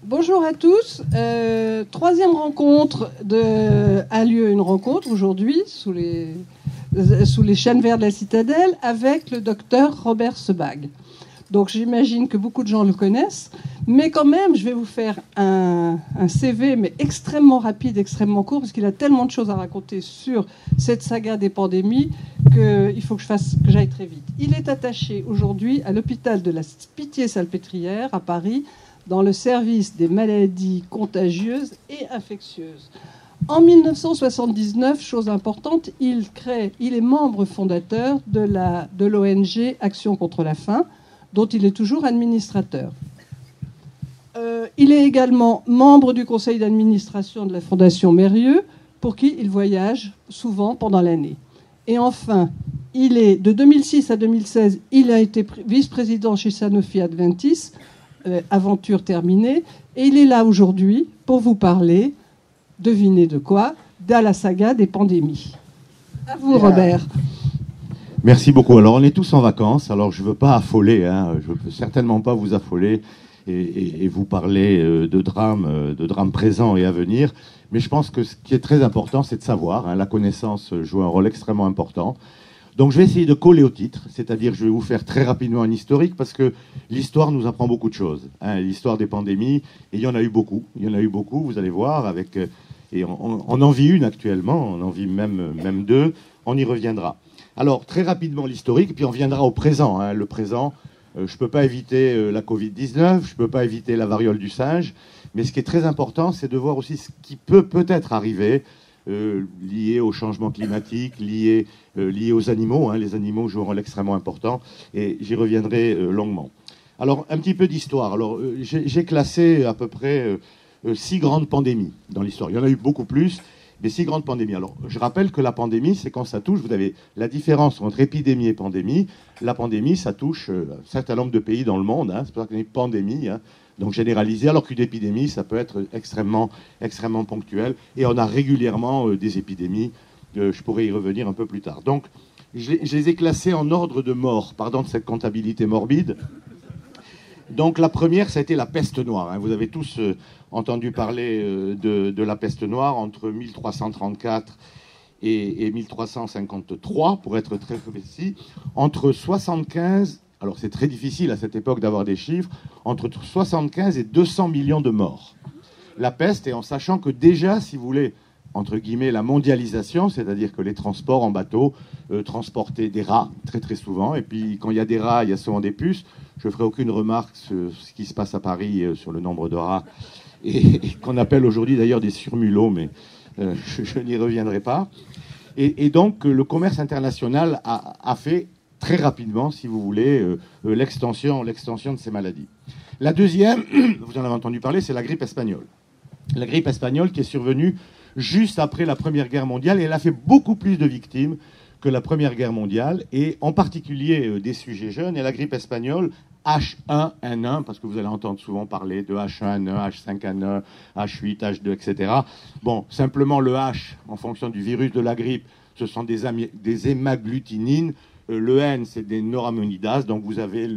Bonjour à tous. Troisième rencontre a lieu une rencontre aujourd'hui sous les chênes verts de la Citadelle avec le docteur Robert Sebag. Donc j'imagine que beaucoup de gens le connaissent, mais quand même je vais vous faire un CV mais extrêmement rapide, extrêmement court, parce qu'il a tellement de choses à raconter sur cette saga des pandémies qu'il faut que j'aille très vite. Il est attaché aujourd'hui à l'hôpital de la Pitié-Salpêtrière à Paris, dans le service des maladies contagieuses et infectieuses. En 1979, chose importante, il est membre fondateur de l'ONG Action contre la faim, dont il est toujours administrateur. Il est également membre du conseil d'administration de la Fondation Mérieux, pour qui il voyage souvent pendant l'année. Et enfin, de 2006 à 2016, il a été vice-président chez Sanofi Adventis, aventure terminée, et il est là aujourd'hui pour vous parler, devinez de quoi, de la saga des pandémies. À vous, Robert. Merci beaucoup. Alors, on est tous en vacances, alors je ne veux pas affoler, je ne peux certainement pas vous affoler et vous parler de drames présents et à venir, mais je pense que ce qui est très important, c'est de savoir, la connaissance joue un rôle extrêmement important. Donc je vais essayer de coller au titre, c'est-à-dire je vais vous faire très rapidement un historique parce que l'histoire nous apprend beaucoup de choses. L'histoire des pandémies, et il y en a eu beaucoup, vous allez voir, et on en vit une actuellement, on en vit même deux, on y reviendra. Alors très rapidement l'historique, puis on viendra au présent. Le présent, je ne peux pas éviter la Covid-19, je ne peux pas éviter la variole du singe, mais ce qui est très important, c'est de voir aussi ce qui peut-être arriver, lié au changement climatique, lié aux animaux. Les animaux jouent un rôle extrêmement important et j'y reviendrai longuement. Alors, un petit peu d'histoire. Alors, j'ai classé à peu près 6 grandes pandémies dans l'histoire. Il y en a eu beaucoup plus, mais 6 grandes pandémies. Alors, je rappelle que la pandémie, c'est quand ça touche, vous avez la différence entre épidémie et pandémie. La pandémie, ça touche un certain nombre de pays dans le monde. C'est pour ça qu'on dit pandémie. Donc généralisé, alors qu'une épidémie, ça peut être extrêmement ponctuel. Et on a régulièrement des épidémies. Je pourrais y revenir un peu plus tard. Donc, je les ai classées en ordre de mort, pardon de cette comptabilité morbide. Donc, la première, ça a été la peste noire. Vous avez tous entendu parler de la peste noire entre 1334 et 1353, pour être très précis. Entre 75... Alors c'est très difficile à cette époque d'avoir des chiffres, entre 75 et 200 millions de morts. La peste, et en sachant que déjà, si vous voulez, entre guillemets, la mondialisation, c'est-à-dire que les transports en bateau transportaient des rats, très très souvent, et puis quand il y a des rats, il y a souvent des puces. Je ne ferai aucune remarque sur ce qui se passe à Paris sur le nombre de rats, et qu'on appelle aujourd'hui d'ailleurs des surmulots, mais je n'y reviendrai pas. Et donc le commerce international a fait très rapidement, si vous voulez, l'extension de ces maladies. La deuxième, vous en avez entendu parler, c'est la grippe espagnole. La grippe espagnole qui est survenue juste après la Première Guerre mondiale, et elle a fait beaucoup plus de victimes que la Première Guerre mondiale, et en particulier des sujets jeunes. Et la grippe espagnole, H1N1, parce que vous allez entendre souvent parler de H1N1, H5N1, H8, H2, etc. Bon, simplement le H, en fonction du virus de la grippe, ce sont des hémagglutinines. Le N, c'est des neuramonidases, donc vous avez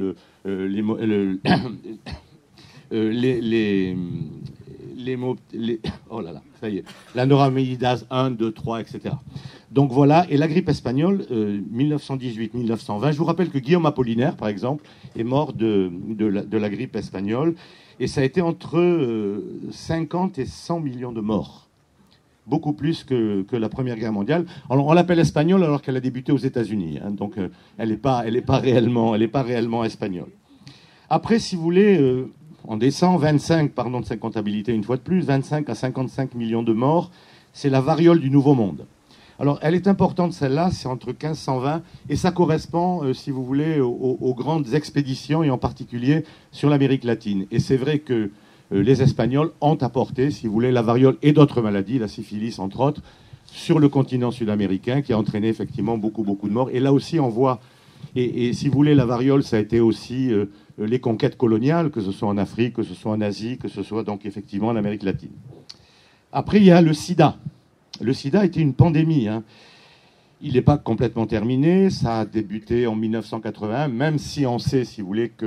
la neuraminidase 1, 2, 3, etc. Donc voilà, et la grippe espagnole, 1918-1920, je vous rappelle que Guillaume Apollinaire, par exemple, est mort de la grippe espagnole, et ça a été entre 50 et 100 millions de morts. Beaucoup plus que la Première Guerre mondiale. Alors, on l'appelle espagnole alors qu'elle a débuté aux États-Unis. Donc, elle n'est pas réellement espagnole. Après, si vous voulez, on descend 25, pardon de cette comptabilité une fois de plus, 25 à 55 millions de morts. C'est la variole du Nouveau Monde. Alors, elle est importante, celle-là, c'est entre 1520, et ça correspond, si vous voulez, aux grandes expéditions, et en particulier sur l'Amérique latine. Et c'est vrai que les Espagnols ont apporté, si vous voulez, la variole et d'autres maladies, la syphilis entre autres, sur le continent sud-américain, qui a entraîné effectivement beaucoup de morts. Et là aussi, on voit, et si vous voulez, la variole, ça a été aussi les conquêtes coloniales, que ce soit en Afrique, que ce soit en Asie, que ce soit donc effectivement en Amérique latine. Après, il y a le sida. Le sida était une pandémie. Il n'est pas complètement terminé. Ça a débuté en 1981, même si on sait, si vous voulez, que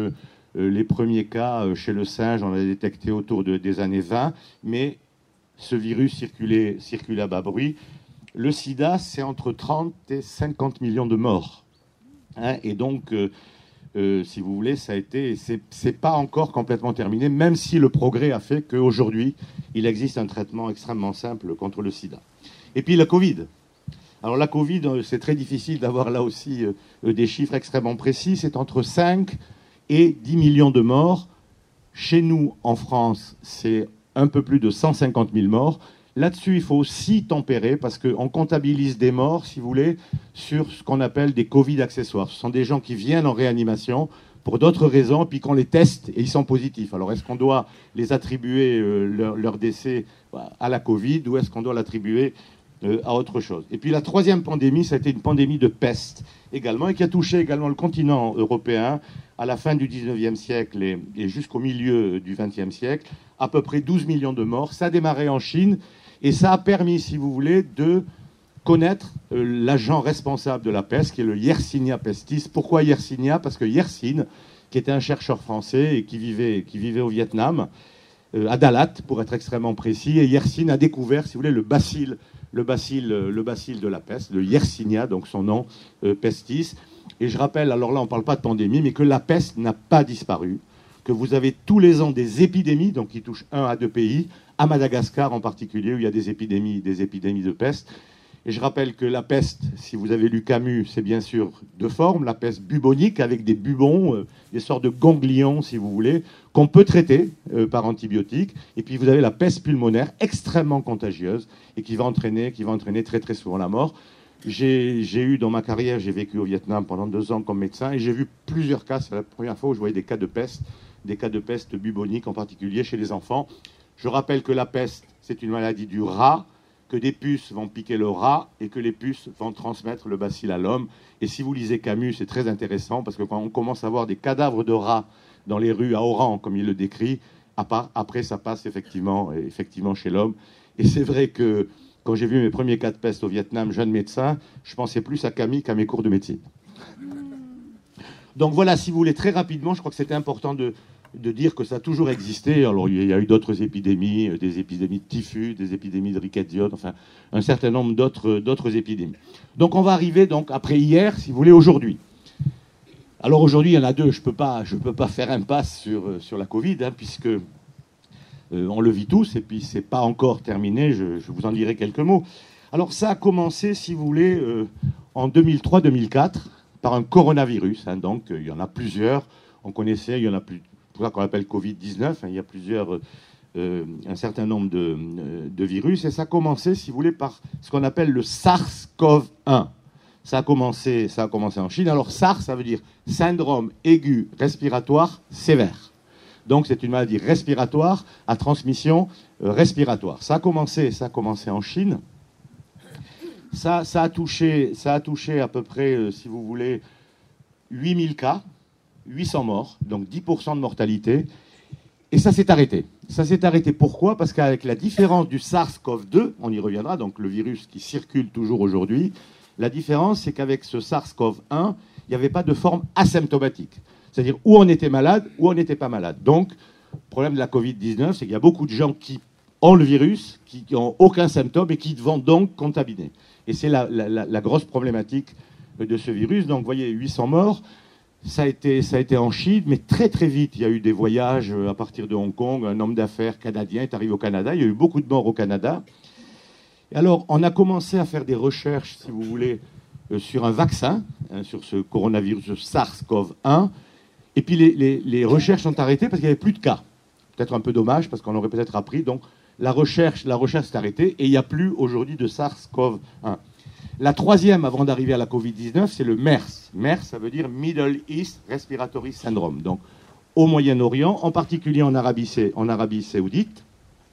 Les premiers cas chez le singe, on l'a détecté autour des années 20, mais ce virus circulait à bas bruit. Le sida, c'est entre 30 et 50 millions de morts. Hein, et donc, si vous voulez, c'est pas encore complètement terminé, même si le progrès a fait qu'aujourd'hui, il existe un traitement extrêmement simple contre le sida. Et puis la Covid. Alors la Covid, c'est très difficile d'avoir là aussi des chiffres extrêmement précis. C'est entre 5 et 10 millions de morts. Chez nous, en France, c'est un peu plus de 150 000 morts. Là-dessus, il faut aussi tempérer parce qu'on comptabilise des morts, si vous voulez, sur ce qu'on appelle des Covid accessoires. Ce sont des gens qui viennent en réanimation pour d'autres raisons, puis qu'on les teste et ils sont positifs. Alors, est-ce qu'on doit les attribuer leur décès à la Covid ou est-ce qu'on doit l'attribuer à autre chose? Et puis la troisième pandémie, ça a été une pandémie de peste également, et qui a touché également le continent européen à la fin du 19e siècle et jusqu'au milieu du 20e siècle, à peu près 12 millions de morts. Ça a démarré en Chine, et ça a permis, si vous voulez, de connaître l'agent responsable de la peste, qui est le Yersinia pestis. Pourquoi Yersinia? Parce que Yersin, qui était un chercheur français et qui vivait au Vietnam, à Dalat, pour être extrêmement précis, et Yersin a découvert, si vous voulez, le bacille de la peste, le Yersinia, donc son nom, pestis. Et je rappelle, alors là, on ne parle pas de pandémie, mais que la peste n'a pas disparu, que vous avez tous les ans des épidémies, donc qui touchent 1 à 2 pays, à Madagascar en particulier, où il y a des épidémies de peste. Et je rappelle que la peste, si vous avez lu Camus, c'est bien sûr deux formes, la peste bubonique avec des bubons, des sortes de ganglions, si vous voulez, qu'on peut traiter par antibiotiques. Et puis vous avez la peste pulmonaire, extrêmement contagieuse, et qui va entraîner très très souvent la mort. J'ai eu dans ma carrière, j'ai vécu au Vietnam pendant 2 ans comme médecin, et j'ai vu plusieurs cas, c'est la première fois où je voyais des cas de peste bubonique, en particulier chez les enfants. Je rappelle que la peste, c'est une maladie du rat, que des puces vont piquer le rat et que les puces vont transmettre le bacille à l'homme. Et si vous lisez Camus, c'est très intéressant parce que quand on commence à voir des cadavres de rats dans les rues à Oran, comme il le décrit, après ça passe effectivement chez l'homme. Et c'est vrai que quand j'ai vu mes premiers cas de peste au Vietnam, jeune médecin, je pensais plus à Camille qu'à mes cours de médecine. Donc voilà, si vous voulez, très rapidement, je crois que c'était important de dire que ça a toujours existé. Alors, il y a eu d'autres épidémies, des épidémies de typhus, des épidémies de rickettsiote, enfin, un certain nombre d'autres épidémies. Donc, on va arriver, après hier, si vous voulez, aujourd'hui. Alors, aujourd'hui, il y en a deux. Je peux pas faire impasse sur la Covid, hein, puisque on le vit tous, et puis c'est pas encore terminé. Je vous en dirai quelques mots. Alors, ça a commencé, si vous voulez, en 2003-2004, par un coronavirus. Hein, donc, il y en a plusieurs. On connaissait, il y en a plus. C'est pour ça qu'on l'appelle Covid-19, hein, il y a un certain nombre de virus, et ça a commencé, si vous voulez, par ce qu'on appelle le SARS-CoV-1. Ça a commencé en Chine. Alors SARS, ça veut dire syndrome aigu respiratoire sévère. Donc c'est une maladie respiratoire à transmission respiratoire. Ça a commencé en Chine. Ça a touché à peu près, si vous voulez, 8000 cas. 800 morts, donc 10% de mortalité. Et ça s'est arrêté. Ça s'est arrêté pourquoi? Parce qu'avec la différence du SARS-CoV-2, on y reviendra, donc le virus qui circule toujours aujourd'hui, la différence, c'est qu'avec ce SARS-CoV-1, il n'y avait pas de forme asymptomatique. C'est-à-dire où on était malade, ou on n'était pas malade. Donc, le problème de la Covid-19, c'est qu'il y a beaucoup de gens qui ont le virus, qui n'ont aucun symptôme et qui vont donc contaminer. Et c'est la grosse problématique de ce virus. Donc, vous voyez, 800 morts. Ça a été en Chine, mais très très vite, il y a eu des voyages à partir de Hong Kong. Un homme d'affaires canadien est arrivé au Canada. Il y a eu beaucoup de morts au Canada. Et alors, on a commencé à faire des recherches, si vous voulez, sur un vaccin, hein, sur ce coronavirus, ce SARS-CoV-1. Et puis les recherches sont arrêtées parce qu'il n'y avait plus de cas. Peut-être un peu dommage, parce qu'on aurait peut-être appris. Donc, la recherche s'est arrêtée et il n'y a plus aujourd'hui de SARS-CoV-1. La troisième, avant d'arriver à la Covid-19, c'est le MERS. MERS, ça veut dire Middle East Respiratory Syndrome. Donc, au Moyen-Orient, en particulier en Arabie Saoudite.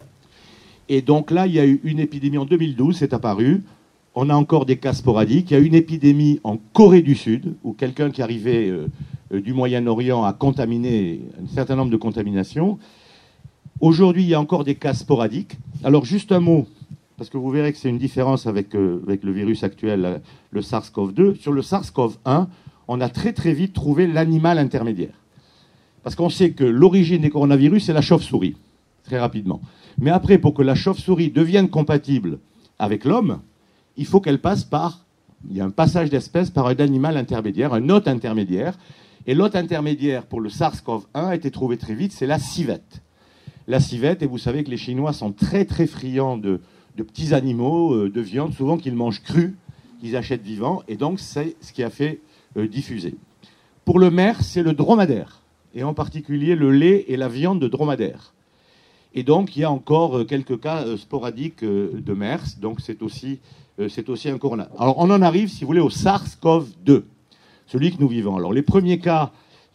Et donc là, il y a eu une épidémie en 2012, c'est apparu. On a encore des cas sporadiques. Il y a eu une épidémie en Corée du Sud, où quelqu'un qui arrivait du Moyen-Orient a contaminé un certain nombre de contaminations. Aujourd'hui, il y a encore des cas sporadiques. Alors, juste un mot, parce que vous verrez que c'est une différence avec le virus actuel, le SARS-CoV-2. Sur le SARS-CoV-1, on a très très vite trouvé l'animal intermédiaire. Parce qu'on sait que l'origine des coronavirus, c'est la chauve-souris, très rapidement. Mais après, pour que la chauve-souris devienne compatible avec l'homme, il faut qu'elle passe par... Il y a un passage d'espèce par un animal intermédiaire, un hôte intermédiaire. Et l'hôte intermédiaire pour le SARS-CoV-1 a été trouvé très vite, c'est la civette. La civette, et vous savez que les Chinois sont très très friands de petits animaux, de viande, souvent qu'ils mangent crus, qu'ils achètent vivants, et donc c'est ce qui a fait diffuser. Pour le MERS, c'est le dromadaire, et en particulier le lait et la viande de dromadaire. Et donc il y a encore quelques cas sporadiques de MERS, donc c'est aussi un corona. Alors on en arrive, si vous voulez, au SARS-CoV-2, celui que nous vivons. Alors les premiers cas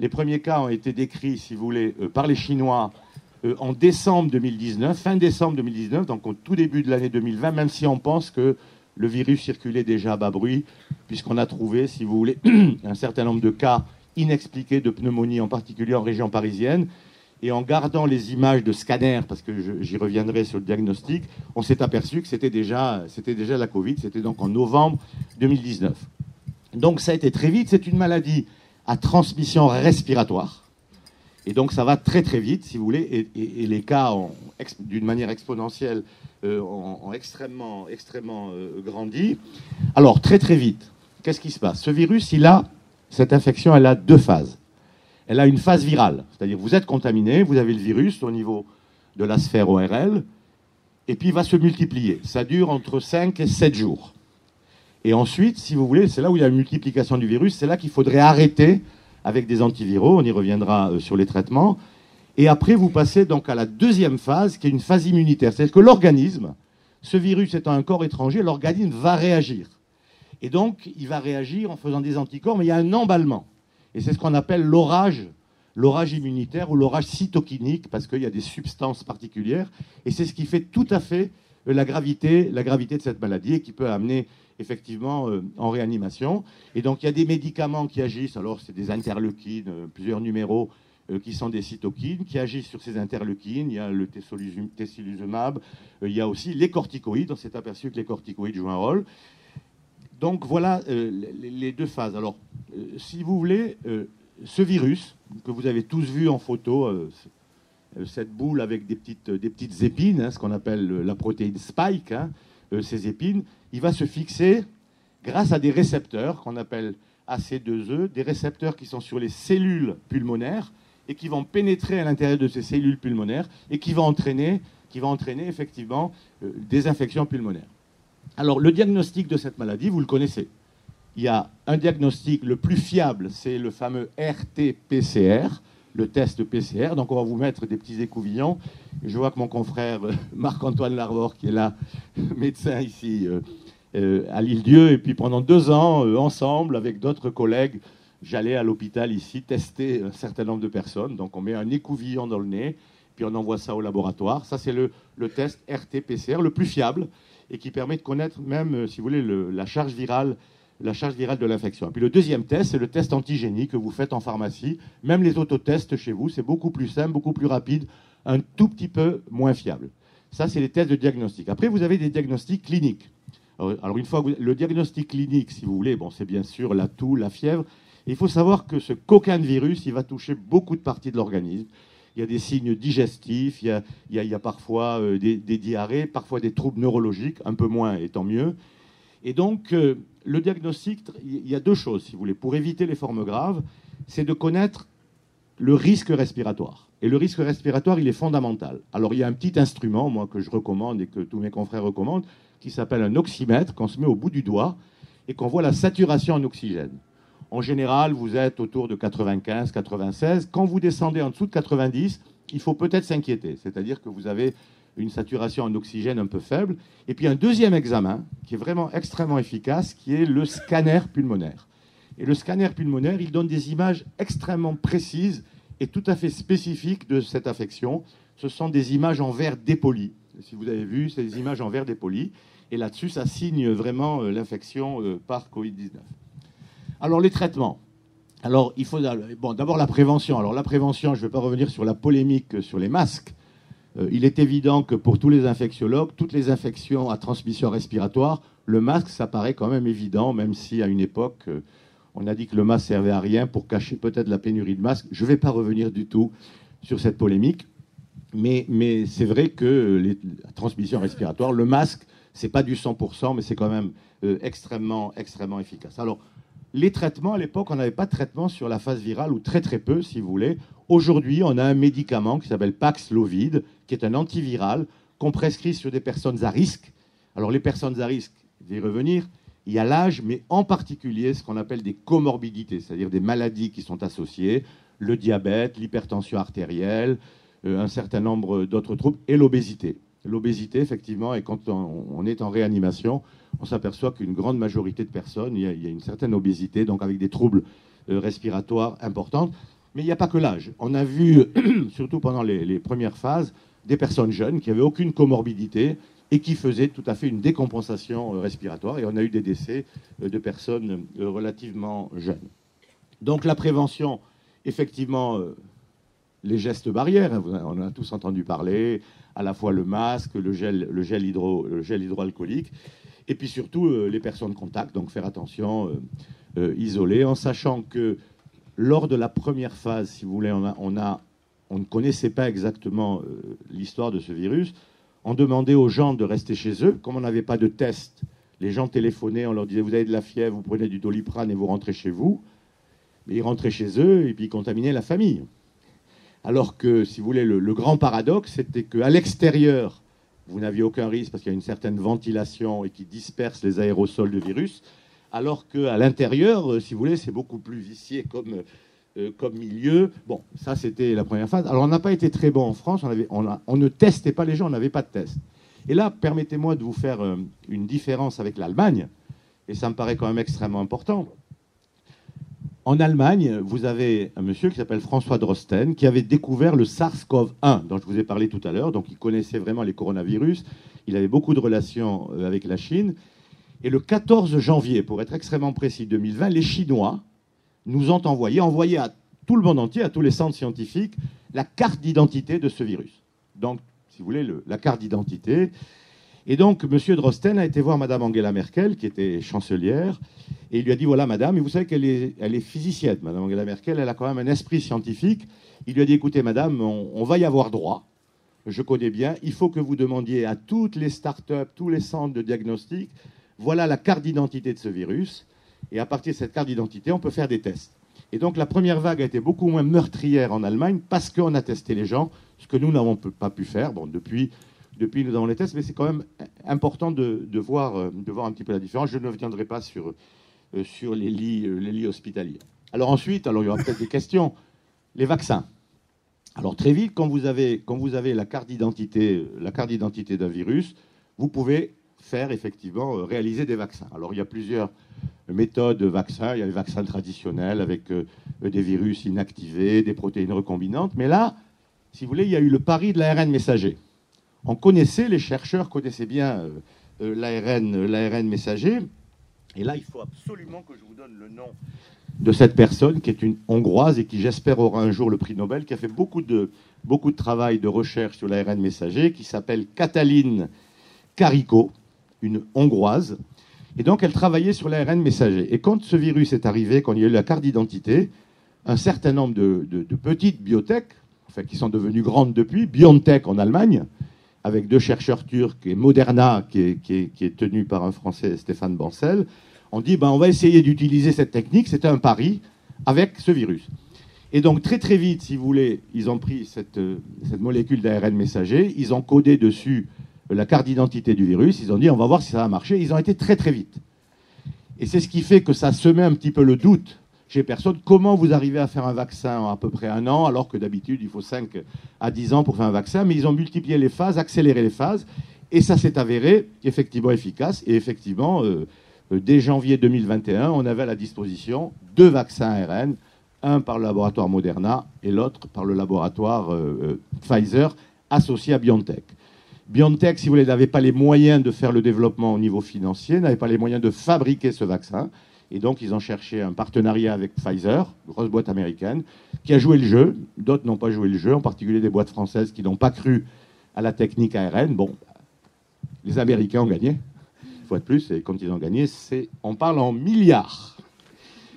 ont été décrits, si vous voulez, par les Chinois en décembre 2019, fin décembre 2019, donc au tout début de l'année 2020, même si on pense que le virus circulait déjà à bas bruit, puisqu'on a trouvé, si vous voulez, un certain nombre de cas inexpliqués de pneumonie, en particulier en région parisienne. Et en gardant les images de scanner, parce que j'y reviendrai sur le diagnostic, on s'est aperçu que c'était déjà la Covid, c'était donc en novembre 2019. Donc ça a été très vite, c'est une maladie à transmission respiratoire. Et donc ça va très très vite, si vous voulez, et les cas, d'une manière exponentielle, ont extrêmement grandi. Alors très très vite, qu'est-ce qui se passe? Ce virus, cette infection, elle a deux phases. Elle a une phase virale, c'est-à-dire vous êtes contaminé, vous avez le virus au niveau de la sphère ORL, et puis il va se multiplier. Ça dure entre 5 et 7 jours. Et ensuite, si vous voulez, c'est là où il y a une multiplication du virus, c'est là qu'il faudrait arrêter avec des antiviraux, on y reviendra sur les traitements. Et après, vous passez donc à la deuxième phase, qui est une phase immunitaire. C'est-à-dire que l'organisme, ce virus étant un corps étranger, l'organisme va réagir. Et donc, il va réagir en faisant des anticorps, mais il y a un emballement. Et c'est ce qu'on appelle l'orage immunitaire ou l'orage cytokinique, parce qu'il y a des substances particulières. Et c'est ce qui fait tout à fait la gravité de cette maladie et qui peut amener effectivement en réanimation. Et donc il y a des médicaments qui agissent, alors c'est des interleukines, plusieurs numéros qui sont des cytokines, qui agissent sur ces interleukines. Il y a le tocilizumab, il y a aussi les corticoïdes. On s'est aperçu que les corticoïdes jouent un rôle. Donc voilà les deux phases. Alors, si vous voulez, ce virus que vous avez tous vu en photo, cette boule avec des petites épines, hein, ce qu'on appelle la protéine spike, hein, ces épines, il va se fixer grâce à des récepteurs qu'on appelle AC2E, des récepteurs qui sont sur les cellules pulmonaires et qui vont pénétrer à l'intérieur de ces cellules pulmonaires et qui vont entraîner effectivement des infections pulmonaires. Alors, le diagnostic de cette maladie, vous le connaissez. Il y a un diagnostic, le plus fiable, c'est le fameux RT-PCR, le test PCR. Donc, on va vous mettre des petits écouvillons. Je vois que mon confrère Marc-Antoine Larbor, qui est là, médecin ici à l'Île-Dieu, et puis pendant 2 ans, ensemble, avec d'autres collègues, j'allais à l'hôpital ici tester un certain nombre de personnes. Donc, on met un écouvillon dans le nez, puis on envoie ça au laboratoire. Ça, c'est le test RT-PCR, le plus fiable, et qui permet de connaître même, si vous voulez, la charge virale de l'infection. Et puis le deuxième test, c'est le test antigénique que vous faites en pharmacie. Même les autotests chez vous, c'est beaucoup plus simple, beaucoup plus rapide, un tout petit peu moins fiable. Ça, c'est les tests de diagnostic. Après, vous avez des diagnostics cliniques. Alors une fois que le diagnostic clinique, si vous voulez, bon, c'est bien sûr la toux, la fièvre. Et il faut savoir que ce coquin de virus, il va toucher beaucoup de parties de l'organisme. Il y a des signes digestifs, il y a parfois des diarrhées, parfois des troubles neurologiques, un peu moins et tant mieux. Et donc, le diagnostic, il y a 2 choses, si vous voulez. Pour éviter les formes graves, c'est de connaître le risque respiratoire. Et le risque respiratoire, il est fondamental. Alors, il y a un petit instrument, moi, que je recommande et que tous mes confrères recommandent, qui s'appelle un oxymètre, qu'on se met au bout du doigt et qu'on voit la saturation en oxygène. En général, vous êtes autour de 95, 96. Quand vous descendez en dessous de 90, il faut peut-être s'inquiéter. C'est-à-dire que vous avez une saturation en oxygène un peu faible. Et puis un deuxième examen, qui est vraiment extrêmement efficace, qui est le scanner pulmonaire. Et le scanner pulmonaire, il donne des images extrêmement précises et tout à fait spécifiques de cette affection. Ce sont des images en verre dépoli. Si vous avez vu, c'est des images en verre dépoli. Et là-dessus, ça signe vraiment l'infection par Covid-19. Alors, les traitements. Alors, il faut... Bon, d'abord, la prévention. Alors, la prévention, je ne vais pas revenir sur la polémique sur les masques. Il est évident que pour tous les infectiologues, toutes les infections à transmission respiratoire, le masque, ça paraît quand même évident, même si à une époque, On a dit que le masque servait à rien pour cacher peut-être la pénurie de masques. Je ne vais pas revenir du tout sur cette polémique, mais c'est vrai que la transmission respiratoire, le masque, c'est pas du 100%, mais c'est quand même extrêmement efficace. Alors, les traitements, à l'époque, on n'avait pas de traitement sur la phase virale, ou très très peu, si vous voulez. Aujourd'hui, on a un médicament qui s'appelle Paxlovid, qui est un antiviral qu'on prescrit sur des personnes à risque. Alors, les personnes à risque, je vais y revenir, il y a l'âge, mais en particulier ce qu'on appelle des comorbidités, c'est-à-dire des maladies qui sont associées, le diabète, l'hypertension artérielle, un certain nombre d'autres troubles, et l'obésité. L'obésité, effectivement, et quand on est en réanimation, on s'aperçoit qu'une grande majorité de personnes, il y a une certaine obésité, donc avec des troubles respiratoires importants. Mais il n'y a pas que l'âge. On a vu, surtout pendant les premières phases, des personnes jeunes qui n'avaient aucune comorbidité et qui faisaient tout à fait une décompensation respiratoire. Et on a eu des décès de personnes relativement jeunes. Donc la prévention, effectivement, les gestes barrières, on en a tous entendu parler, à la fois le masque, le gel hydroalcoolique, et puis surtout les personnes contact, donc faire attention, isoler, en sachant que lors de la première phase, si vous voulez, on ne connaissait pas exactement l'histoire de ce virus. On demandait aux gens de rester chez eux. Comme on n'avait pas de test, les gens téléphonaient, on leur disait « vous avez de la fièvre, vous prenez du Doliprane et vous rentrez chez vous ». Mais ils rentraient chez eux et puis ils contaminaient la famille. Alors que, si vous voulez, le grand paradoxe, c'était qu'à l'extérieur, vous n'aviez aucun risque parce qu'il y a une certaine ventilation et qui disperse les aérosols de virus, alors qu'à l'intérieur, si vous voulez, c'est beaucoup plus vicié comme milieu. Bon, ça, c'était la première phase. Alors, on n'a pas été très bon en France. On ne testait pas les gens, on n'avait pas de test. Et là, permettez-moi de vous faire une différence avec l'Allemagne, et ça me paraît quand même extrêmement important. En Allemagne, vous avez un monsieur qui s'appelle François Drosten, qui avait découvert le SARS-CoV-1, dont je vous ai parlé tout à l'heure. Donc, il connaissait vraiment les coronavirus. Il avait beaucoup de relations avec la Chine. Et le 14 janvier, pour être extrêmement précis, 2020, les Chinois nous ont envoyé à tout le monde entier, à tous les centres scientifiques, la carte d'identité de ce virus. Donc, si vous voulez, la carte d'identité. Et donc, M. Drosten a été voir Mme Angela Merkel, qui était chancelière, et il lui a dit, voilà, madame, et vous savez qu'elle est physicienne, Mme Angela Merkel, elle a quand même un esprit scientifique. Il lui a dit, écoutez, madame, on va y avoir droit, je connais bien, il faut que vous demandiez à toutes les start-up, tous les centres de diagnostic, voilà la carte d'identité de ce virus, et à partir de cette carte d'identité, on peut faire des tests. Et donc, la première vague a été beaucoup moins meurtrière en Allemagne, parce qu'on a testé les gens, ce que nous n'avons pas pu faire. Bon, depuis, nous avons les tests, mais c'est quand même important de voir un petit peu la différence. Je ne reviendrai pas sur les lits hospitaliers. Alors ensuite, il y aura peut-être des questions. Les vaccins. Alors très vite, quand vous avez la carte d'identité d'un virus, vous pouvez faire effectivement réaliser des vaccins. Alors il y a plusieurs méthodes de vaccins. Il y a les vaccins traditionnels avec des virus inactivés, des protéines recombinantes. Mais là, si vous voulez, il y a eu le pari de l'ARN messager. Les chercheurs connaissaient bien l'ARN messager. Et là, il faut absolument que je vous donne le nom de cette personne qui est une Hongroise et qui, j'espère, aura un jour le prix Nobel, qui a fait beaucoup de travail de recherche sur l'ARN messager, qui s'appelle Katalin Karikó, une Hongroise. Et donc, elle travaillait sur l'ARN messager. Et quand ce virus est arrivé, quand il y a eu la carte d'identité, un certain nombre de petites biotech, enfin, qui sont devenues grandes depuis, BioNTech en Allemagne, avec 2 chercheurs turcs, et Moderna, qui est tenu par un Français, Stéphane Bancel, on dit on va essayer d'utiliser cette technique, c'était un pari, avec ce virus. Et donc très très vite, si vous voulez, ils ont pris cette molécule d'ARN messager, ils ont codé dessus la carte d'identité du virus, ils ont dit on va voir si ça va marcher, ils ont été très très vite. Et c'est ce qui fait que ça semait un petit peu le doute chez personne. Comment vous arrivez à faire un vaccin en à peu près 1 an, alors que d'habitude, il faut 5 à 10 ans pour faire un vaccin. Mais ils ont multiplié les phases, accéléré les phases, et ça s'est avéré effectivement efficace. Et effectivement, dès janvier 2021, on avait à la disposition 2 vaccins ARN, un par le laboratoire Moderna et l'autre par le laboratoire Pfizer, associé à BioNTech. BioNTech, si vous voulez, n'avait pas les moyens de faire le développement au niveau financier, n'avait pas les moyens de fabriquer ce vaccin. Et donc, ils ont cherché un partenariat avec Pfizer, grosse boîte américaine, qui a joué le jeu. D'autres n'ont pas joué le jeu, en particulier des boîtes françaises qui n'ont pas cru à la technique ARN. Bon, les Américains ont gagné, il faut être plus, et quand ils ont gagné, on parle en milliards.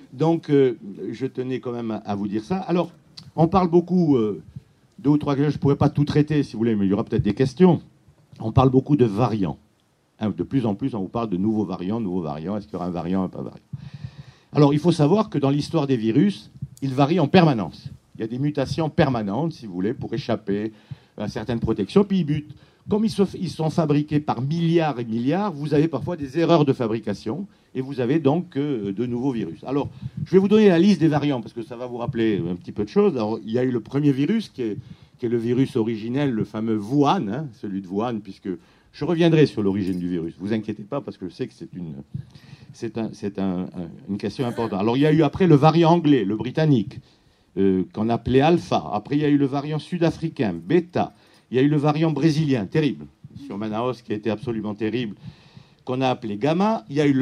Donc, je tenais quand même à vous dire ça. Alors, on parle beaucoup, 2 ou 3 questions, je ne pourrais pas tout traiter, si vous voulez, mais il y aura peut-être des questions. On parle beaucoup de variants. Hein, de plus en plus, on vous parle de nouveaux variants. Est-ce qu'il y aura un variant, un pas variant? Alors, il faut savoir que dans l'histoire des virus, ils varient en permanence. Il y a des mutations permanentes, si vous voulez, pour échapper à certaines protections. Puis ils butent. Comme ils sont fabriqués par milliards et milliards, vous avez parfois des erreurs de fabrication et vous avez donc de nouveaux virus. Alors, je vais vous donner la liste des variants parce que ça va vous rappeler un petit peu de choses. Alors, il y a eu le premier virus qui est le virus originel, le fameux Wuhan, hein, celui de Wuhan, puisque je reviendrai sur l'origine du virus. Vous inquiétez pas parce que je sais que c'est une question importante. Alors, il y a eu après le variant anglais, le britannique, qu'on appelait Alpha. Après, il y a eu le variant sud-africain, Beta. Il y a eu le variant brésilien, terrible, sur Manaus, qui a été absolument terrible, qu'on a appelé Gamma. Il y a eu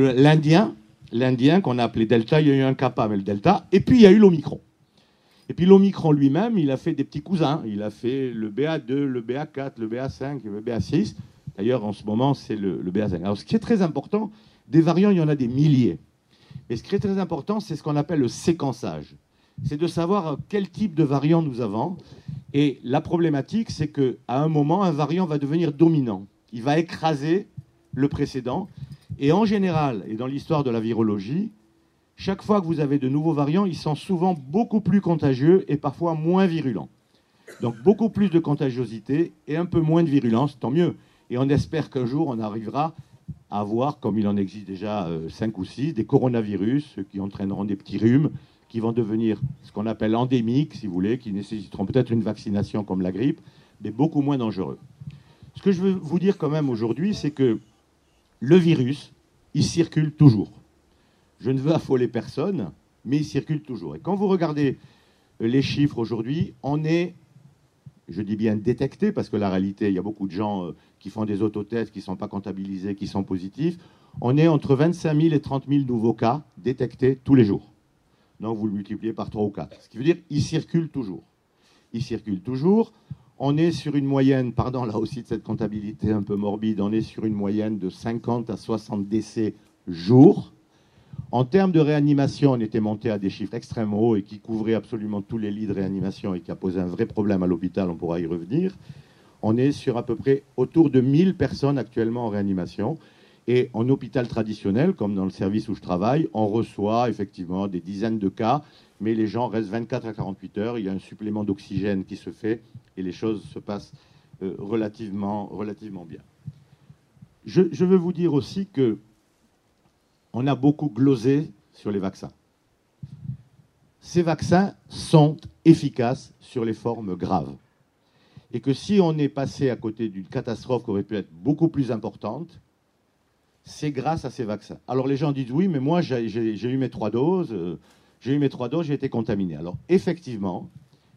l'Indien, qu'on a appelé Delta. Il y a eu un Kappa, mais le Delta. Et puis, il y a eu l'Omicron. Et puis, l'Omicron lui-même, il a fait des petits cousins. Il a fait le BA2, le BA4, le BA5, le BA6. D'ailleurs, en ce moment, c'est le BA5. Alors, ce qui est très important, des variants, il y en a des milliers. Et ce qui est très important, c'est ce qu'on appelle le séquençage. C'est de savoir quel type de variant nous avons. Et la problématique, c'est qu'à un moment, un variant va devenir dominant. Il va écraser le précédent. Et en général, et dans l'histoire de la virologie, chaque fois que vous avez de nouveaux variants, ils sont souvent beaucoup plus contagieux et parfois moins virulents. Donc beaucoup plus de contagiosité et un peu moins de virulence, tant mieux. Et on espère qu'un jour, on arrivera à avoir, comme il en existe déjà 5 ou 6, des coronavirus qui entraîneront des petits rhumes, qui vont devenir ce qu'on appelle endémiques, si vous voulez, qui nécessiteront peut-être une vaccination comme la grippe, mais beaucoup moins dangereux. Ce que je veux vous dire quand même aujourd'hui, c'est que le virus, il circule toujours. Je ne veux affoler personne, mais il circule toujours. Et quand vous regardez les chiffres aujourd'hui, on est, je dis bien détecté, parce que la réalité, il y a beaucoup de gens qui font des autotests, qui ne sont pas comptabilisés, qui sont positifs. On est entre 25 000 et 30 000 nouveaux cas détectés tous les jours. Donc vous le multipliez par 3 ou 4. Ce qui veut dire qu'il circule toujours. Il circule toujours. On est sur une moyenne, pardon là aussi de cette comptabilité un peu morbide, on est sur une moyenne de 50 à 60 décès jour. En termes de réanimation, on était monté à des chiffres extrêmement hauts et qui couvraient absolument tous les lits de réanimation et qui a posé un vrai problème à l'hôpital, on pourra y revenir. On est sur à peu près autour de 1000 personnes actuellement en réanimation. Et en hôpital traditionnel, comme dans le service où je travaille, on reçoit effectivement des dizaines de cas, mais les gens restent 24 à 48 heures. Il y a un supplément d'oxygène qui se fait et les choses se passent relativement bien. Je veux vous dire aussi que on a beaucoup glosé sur les vaccins. Ces vaccins sont efficaces sur les formes graves. Et que si on est passé à côté d'une catastrophe qui aurait pu être beaucoup plus importante, c'est grâce à ces vaccins. Alors les gens disent oui, mais moi j'ai eu mes 3 doses, j'ai été contaminé. Alors effectivement,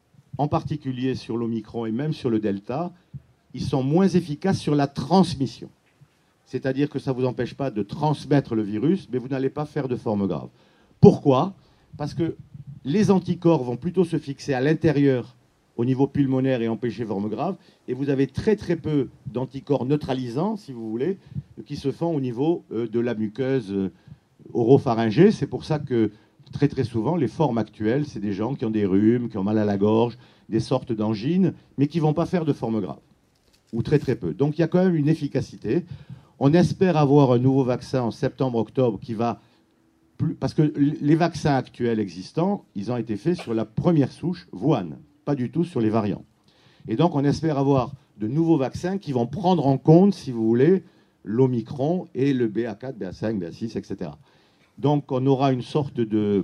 en particulier sur l'Omicron et même sur le Delta, ils sont moins efficaces sur la transmission. C'est-à-dire que ça ne vous empêche pas de transmettre le virus, mais vous n'allez pas faire de forme grave. Pourquoi? Parce que les anticorps vont plutôt se fixer à l'intérieur au niveau pulmonaire et empêcher forme grave. Et vous avez très très peu d'anticorps neutralisants, si vous voulez, qui se font au niveau de la muqueuse oropharyngée. C'est pour ça que très très souvent, les formes actuelles, c'est des gens qui ont des rhumes, qui ont mal à la gorge, des sortes d'angines, mais qui ne vont pas faire de forme grave, ou très très peu. Donc il y a quand même une efficacité. On espère avoir un nouveau vaccin en septembre-octobre qui va... Parce que les vaccins actuels existants, ils ont été faits sur la première souche, Wuhan, pas du tout sur les variants. Et donc, on espère avoir de nouveaux vaccins qui vont prendre en compte, si vous voulez, l'Omicron et le BA4, BA5, BA6, etc. Donc, on aura une sorte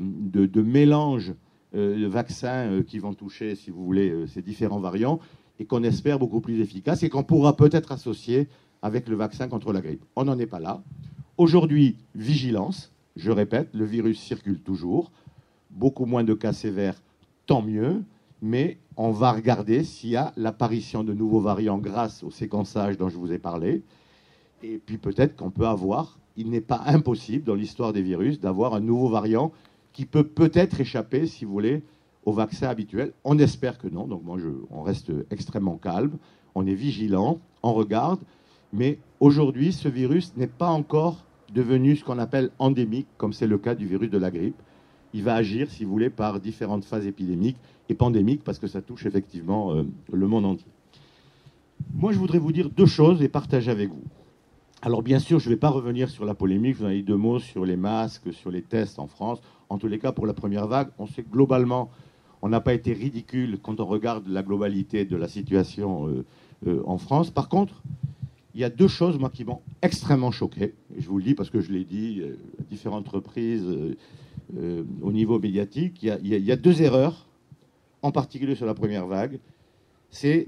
de mélange de vaccins qui vont toucher, si vous voulez, ces différents variants et qu'on espère beaucoup plus efficaces et qu'on pourra peut-être associer avec le vaccin contre la grippe. On n'en est pas là. Aujourd'hui, vigilance. Je répète, le virus circule toujours. Beaucoup moins de cas sévères, tant mieux. Mais on va regarder s'il y a l'apparition de nouveaux variants grâce au séquençage dont je vous ai parlé. Et puis peut-être qu'on peut avoir, il n'est pas impossible dans l'histoire des virus, d'avoir un nouveau variant qui peut peut-être échapper, si vous voulez, au vaccin habituel. On espère que non. Donc on reste extrêmement calme, on est vigilant, on regarde. Mais aujourd'hui, ce virus n'est pas encore devenu ce qu'on appelle endémique, comme c'est le cas du virus de la grippe. il va agir, si vous voulez, par différentes phases épidémiques et pandémiques, parce que ça touche effectivement le monde entier. Moi, je voudrais vous dire deux choses et partager avec vous. Alors, bien sûr, je ne vais pas revenir sur la polémique. Je vous en ai dit deux mots sur les masques, sur les tests en France. En tous les cas, pour la première vague, on sait que globalement, on n'a pas été ridicule quand on regarde la globalité de la situation en France. Par contre, il y a deux choses, moi, qui m'ont extrêmement choqué. Et je vous le dis parce que je l'ai dit à différentes reprises au niveau médiatique. Il y a deux erreurs, en particulier sur la première vague. C'est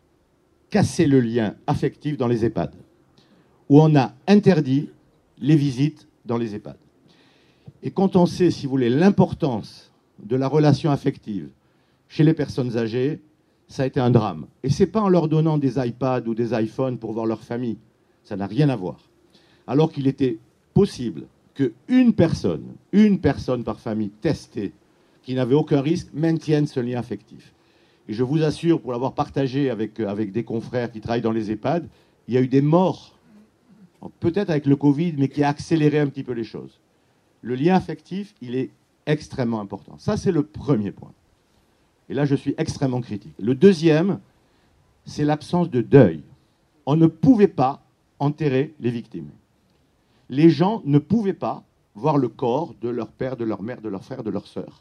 casser le lien affectif dans les EHPAD, où on a interdit les visites dans les EHPAD. Et quand on sait, si vous voulez, l'importance de la relation affective chez les personnes âgées, ça a été un drame. Et ce n'est pas en leur donnant des iPads ou des iPhones pour voir leur famille. Ça n'a rien à voir. Alors qu'il était possible qu'une personne par famille testée, qui n'avait aucun risque, maintienne ce lien affectif. Et je vous assure, pour l'avoir partagé avec des confrères qui travaillent dans les EHPAD, il y a eu des morts, peut-être avec le Covid, mais qui a accéléré un petit peu les choses. Le lien affectif, il est extrêmement important. Ça, c'est le premier point. Et là, je suis extrêmement critique. Le deuxième, c'est l'absence de deuil. On ne pouvait pas enterrer les victimes. Les gens ne pouvaient pas voir le corps de leur père, de leur mère, de leur frère, de leur sœur.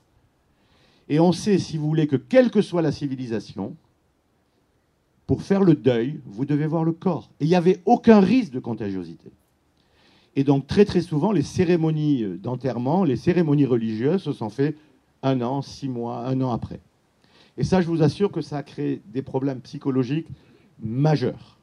Et on sait, si vous voulez, que quelle que soit la civilisation, pour faire le deuil, vous devez voir le corps. Et il n'y avait aucun risque de contagiosité. Et donc, très très souvent, les cérémonies d'enterrement, les cérémonies religieuses se sont faites 1 an, 6 mois, 1 an après. Et ça, je vous assure que ça a créé des problèmes psychologiques majeurs.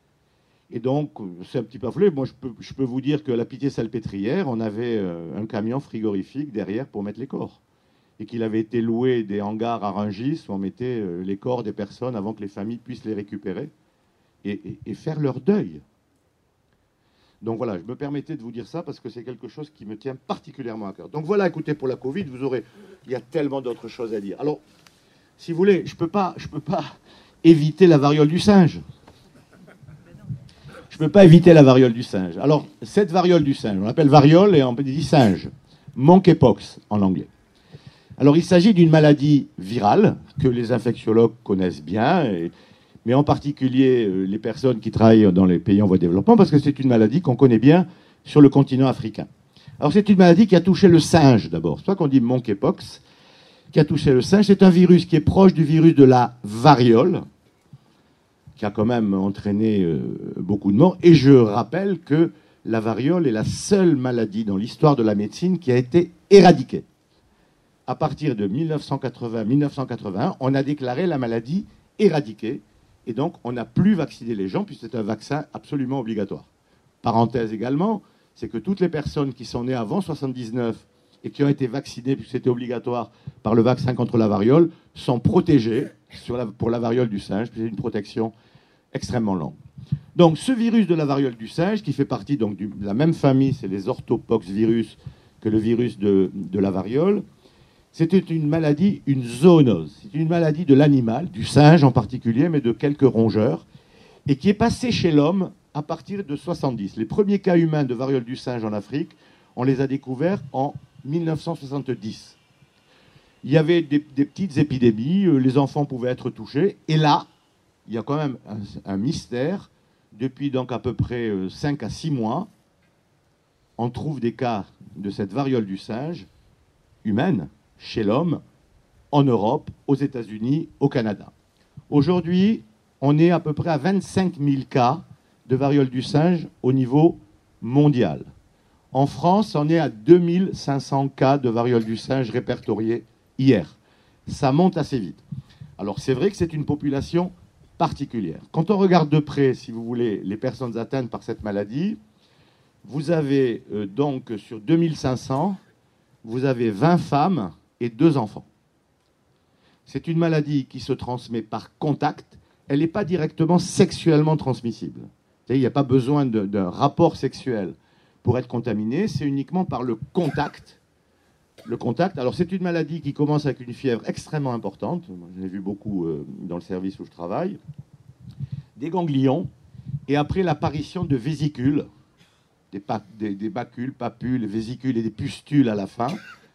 Et donc, c'est un petit peu affolé. Moi, je peux vous dire que la Pitié-Salpêtrière, on avait un camion frigorifique derrière pour mettre les corps. Et qu'il avait été loué des hangars à Rungis où on mettait les corps des personnes avant que les familles puissent les récupérer et faire leur deuil. Donc voilà, je me permettais de vous dire ça parce que c'est quelque chose qui me tient particulièrement à cœur. Donc voilà, écoutez, pour la Covid, il y a tellement d'autres choses à dire. Alors, si vous voulez, je peux pas éviter la variole du singe. Je ne peux pas éviter la variole du singe. Alors, cette variole du singe, on l'appelle variole et on dit singe. Monkeypox en anglais. Alors, il s'agit d'une maladie virale que les infectiologues connaissent bien, mais en particulier les personnes qui travaillent dans les pays en voie de développement, parce que c'est une maladie qu'on connaît bien sur le continent africain. Alors, c'est une maladie qui a touché le singe d'abord. C'est pour ça qu'on dit monkeypox, qui a touché le singe. C'est un virus qui est proche du virus de la variole, qui a quand même entraîné beaucoup de morts. Et je rappelle que la variole est la seule maladie dans l'histoire de la médecine qui a été éradiquée. À partir de 1980-1981, on a déclaré la maladie éradiquée. Et donc, on n'a plus vacciné les gens, puisque c'est un vaccin absolument obligatoire. Parenthèse également, c'est que toutes les personnes qui sont nées avant 1979 et qui ont été vaccinées, puisque c'était obligatoire par le vaccin contre la variole, sont protégées pour la variole du singe, puisque c'est une protection extrêmement longue. Donc, ce virus de la variole du singe, qui fait partie donc, de la même famille, c'est les orthopoxvirus que le virus de la variole, c'était une maladie, une zoonose. C'est une maladie de l'animal, du singe en particulier, mais de quelques rongeurs, et qui est passée chez l'homme à partir de 70. Les premiers cas humains de variole du singe en Afrique, on les a découverts en 1970. Il y avait des petites épidémies, les enfants pouvaient être touchés, et là, il y a quand même un mystère. Depuis donc à peu près 5 à 6 mois, on trouve des cas de cette variole du singe humaine chez l'homme, en Europe, aux États-Unis, au Canada. Aujourd'hui, on est à peu près à 25 000 cas de variole du singe au niveau mondial. En France, on est à 2500 cas de variole du singe répertoriés hier. Ça monte assez vite. Alors c'est vrai que c'est une population particulière. Quand on regarde de près, si vous voulez, les personnes atteintes par cette maladie, vous avez donc sur 2500, vous avez 20 femmes et 2 enfants. C'est une maladie qui se transmet par contact. Elle n'est pas directement sexuellement transmissible. Il n'y a pas besoin d'un rapport sexuel pour être contaminé. C'est uniquement par le contact. Le contact. Alors, c'est une maladie qui commence avec une fièvre extrêmement importante. J'en ai vu beaucoup dans le service où je travaille. Des ganglions. Et après, l'apparition de vésicules. Des bacules, papules, vésicules et des pustules à la fin.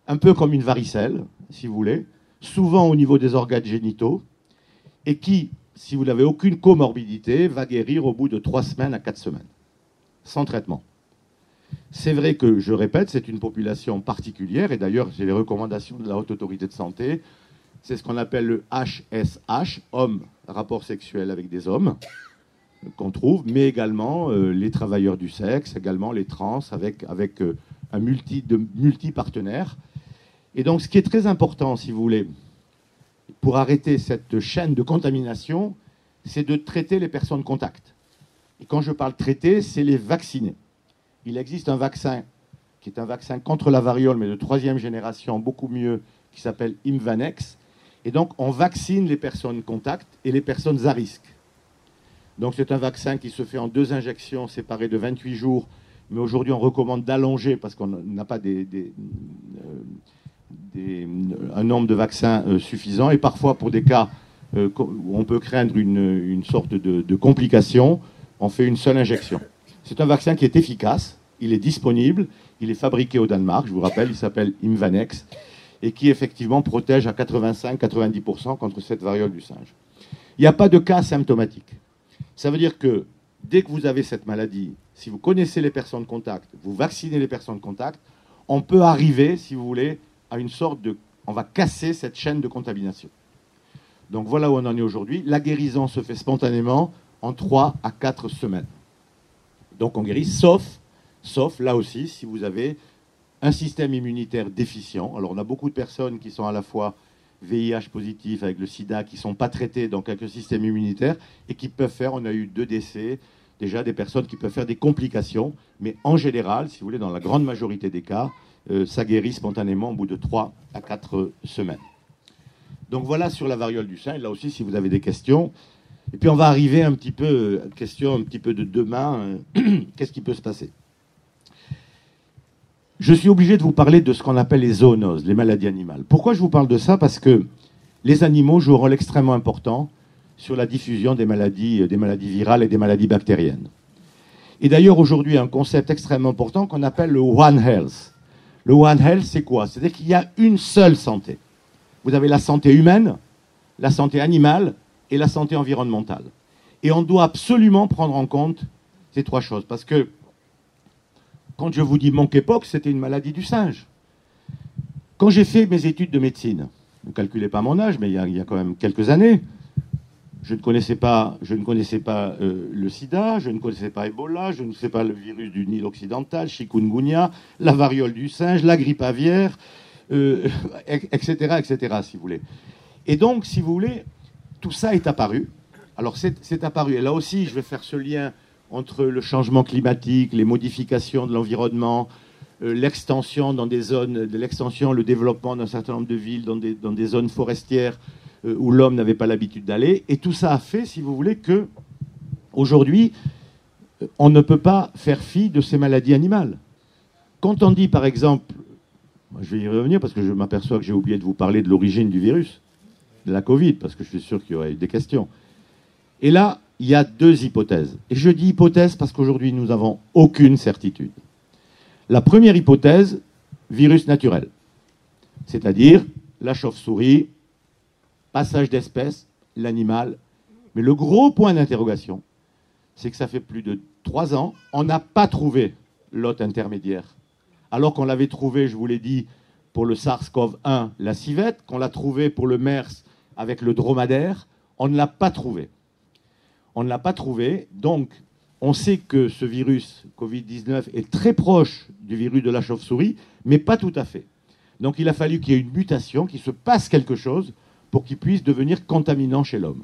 un peu comme une varicelle, si vous voulez, souvent au niveau des organes génitaux, et qui, si vous n'avez aucune comorbidité, va guérir au bout de 3 semaines à 4 semaines, sans traitement. C'est vrai que, je répète, c'est une population particulière, et d'ailleurs, j'ai les recommandations de la Haute Autorité de Santé, c'est ce qu'on appelle le HSH, homme, rapport sexuel avec des hommes, qu'on trouve, mais également les travailleurs du sexe, également les trans, avec un multi-partenaires. Et donc, ce qui est très important, si vous voulez, pour arrêter cette chaîne de contamination, c'est de traiter les personnes contacts. Et quand je parle traiter, c'est les vacciner. Il existe un vaccin qui est un vaccin contre la variole, mais de 3e génération, beaucoup mieux, qui s'appelle Imvanex. Et donc, on vaccine les personnes contacts et les personnes à risque. Donc, c'est un vaccin qui se fait en 2 injections séparées de 28 jours. Mais aujourd'hui, on recommande d'allonger parce qu'on n'a pas un nombre de vaccins suffisant. Et parfois, pour des cas où on peut craindre une sorte de complication, on fait une seule injection. C'est un vaccin qui est efficace, il est disponible, il est fabriqué au Danemark, je vous rappelle, il s'appelle Imvanex, et qui effectivement protège à 85-90% contre cette variole du singe. Il n'y a pas de cas symptomatiques. Ça veut dire que dès que vous avez cette maladie, si vous connaissez les personnes contacts, vous vaccinez les personnes contacts, on peut arriver, si vous voulez, à une sorte de... On va casser cette chaîne de contamination. Donc voilà où on en est aujourd'hui. La guérison se fait spontanément en 3 à 4 semaines. Donc on guérit, sauf là aussi, si vous avez un système immunitaire déficient. Alors on a beaucoup de personnes qui sont à la fois VIH positifs avec le sida, qui ne sont pas traitées dans quelques systèmes immunitaires et qui peuvent faire, on a eu 2 décès, déjà des personnes qui peuvent faire des complications, mais en général, si vous voulez, dans la grande majorité des cas, ça guérit spontanément au bout de 3 à 4 semaines. Donc voilà sur la variole du singe, là aussi si vous avez des questions. Et puis on va arriver un petit peu, question un petit peu de demain, qu'est-ce qui peut se passer? Je suis obligé de vous parler de ce qu'on appelle les zoonoses, les maladies animales. Pourquoi je vous parle de ça? Parce que les animaux jouent un rôle extrêmement important sur la diffusion des maladies virales et des maladies bactériennes. Et d'ailleurs aujourd'hui un concept extrêmement important qu'on appelle le One Health. Le One Health, c'est quoi? C'est-à-dire qu'il y a une seule santé. Vous avez la santé humaine, la santé animale et la santé environnementale. Et on doit absolument prendre en compte ces 3 choses. Parce que quand je vous dis monkeypox, c'était une maladie du singe. Quand j'ai fait mes études de médecine, ne calculez pas mon âge, mais il y a quand même quelques années, je ne connaissais pas le sida, je ne connaissais pas Ebola, je ne connaissais pas le virus du Nil occidental, chikungunya, la variole du singe, la grippe aviaire, etc., si vous voulez. Et donc, si vous voulez, tout ça est apparu. Alors, c'est apparu. Et là aussi, je vais faire ce lien entre le changement climatique, les modifications de l'environnement, l'extension dans des zones, le développement d'un certain nombre de villes dans des zones forestières où l'homme n'avait pas l'habitude d'aller. Et tout ça a fait, si vous voulez, que aujourd'hui, on ne peut pas faire fi de ces maladies animales. Quand on dit, par exemple, je vais y revenir parce que je m'aperçois que j'ai oublié de vous parler de l'origine du virus, de la Covid, parce que je suis sûr qu'il y aurait eu des questions. Et là, il y a 2 hypothèses. Et je dis hypothèse parce qu'aujourd'hui, nous n'avons aucune certitude. La première hypothèse, virus naturel. C'est-à-dire la chauve-souris, passage d'espèce, l'animal. Mais le gros point d'interrogation, c'est que ça fait plus de 3 ans, on n'a pas trouvé l'hôte intermédiaire. Alors qu'on l'avait trouvé, je vous l'ai dit, pour le SARS-CoV-1, la civette, qu'on l'a trouvé pour le MERS avec le dromadaire, on ne l'a pas trouvé. On ne l'a pas trouvé, donc on sait que ce virus Covid-19 est très proche du virus de la chauve-souris, mais pas tout à fait. Donc il a fallu qu'il y ait une mutation, qu'il se passe quelque chose pour qu'il puisse devenir contaminant chez l'homme.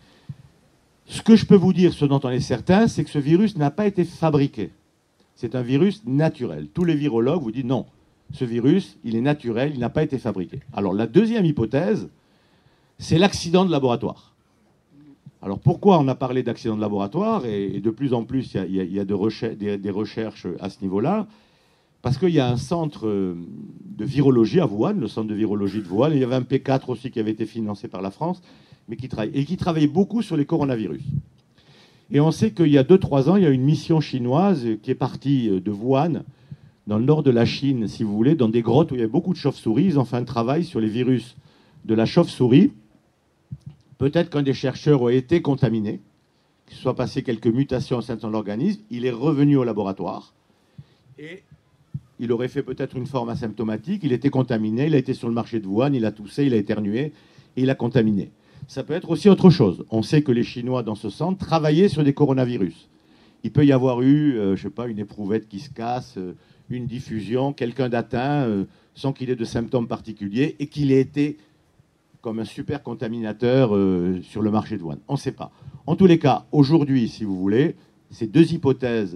Ce que je peux vous dire, ce dont on est certain, c'est que ce virus n'a pas été fabriqué. C'est un virus naturel. Tous les virologues vous disent non, ce virus, il est naturel, il n'a pas été fabriqué. Alors la deuxième hypothèse, c'est l'accident de laboratoire. Alors pourquoi on a parlé d'accident de laboratoire, et de plus en plus il y a des recherches à ce niveau-là? Parce qu'il y a un centre de virologie à Wuhan, le centre de virologie de Wuhan, et il y avait un P4 aussi qui avait été financé par la France, mais qui travaillait beaucoup sur les coronavirus. Et on sait qu'il y a 2-3 ans, il y a une mission chinoise qui est partie de Wuhan dans le nord de la Chine, si vous voulez, dans des grottes où il y avait beaucoup de chauves-souris. Ils ont fait un travail sur les virus de la chauve-souris. Peut-être qu'un des chercheurs a été contaminé, qu'il soit passé quelques mutations au sein de son organisme. Il est revenu au laboratoire et il aurait fait peut-être une forme asymptomatique. Il était contaminé, il a été sur le marché de Wuhan, il a toussé, il a éternué et il a contaminé. Ça peut être aussi autre chose. On sait que les Chinois, dans ce centre, travaillaient sur des coronavirus. Il peut y avoir eu, je ne sais pas, une éprouvette qui se casse, une diffusion, quelqu'un d'atteint sans qu'il ait de symptômes particuliers et qu'il ait été comme un super contaminateur sur le marché de Wuhan. On ne sait pas. En tous les cas, aujourd'hui, si vous voulez, ces deux hypothèses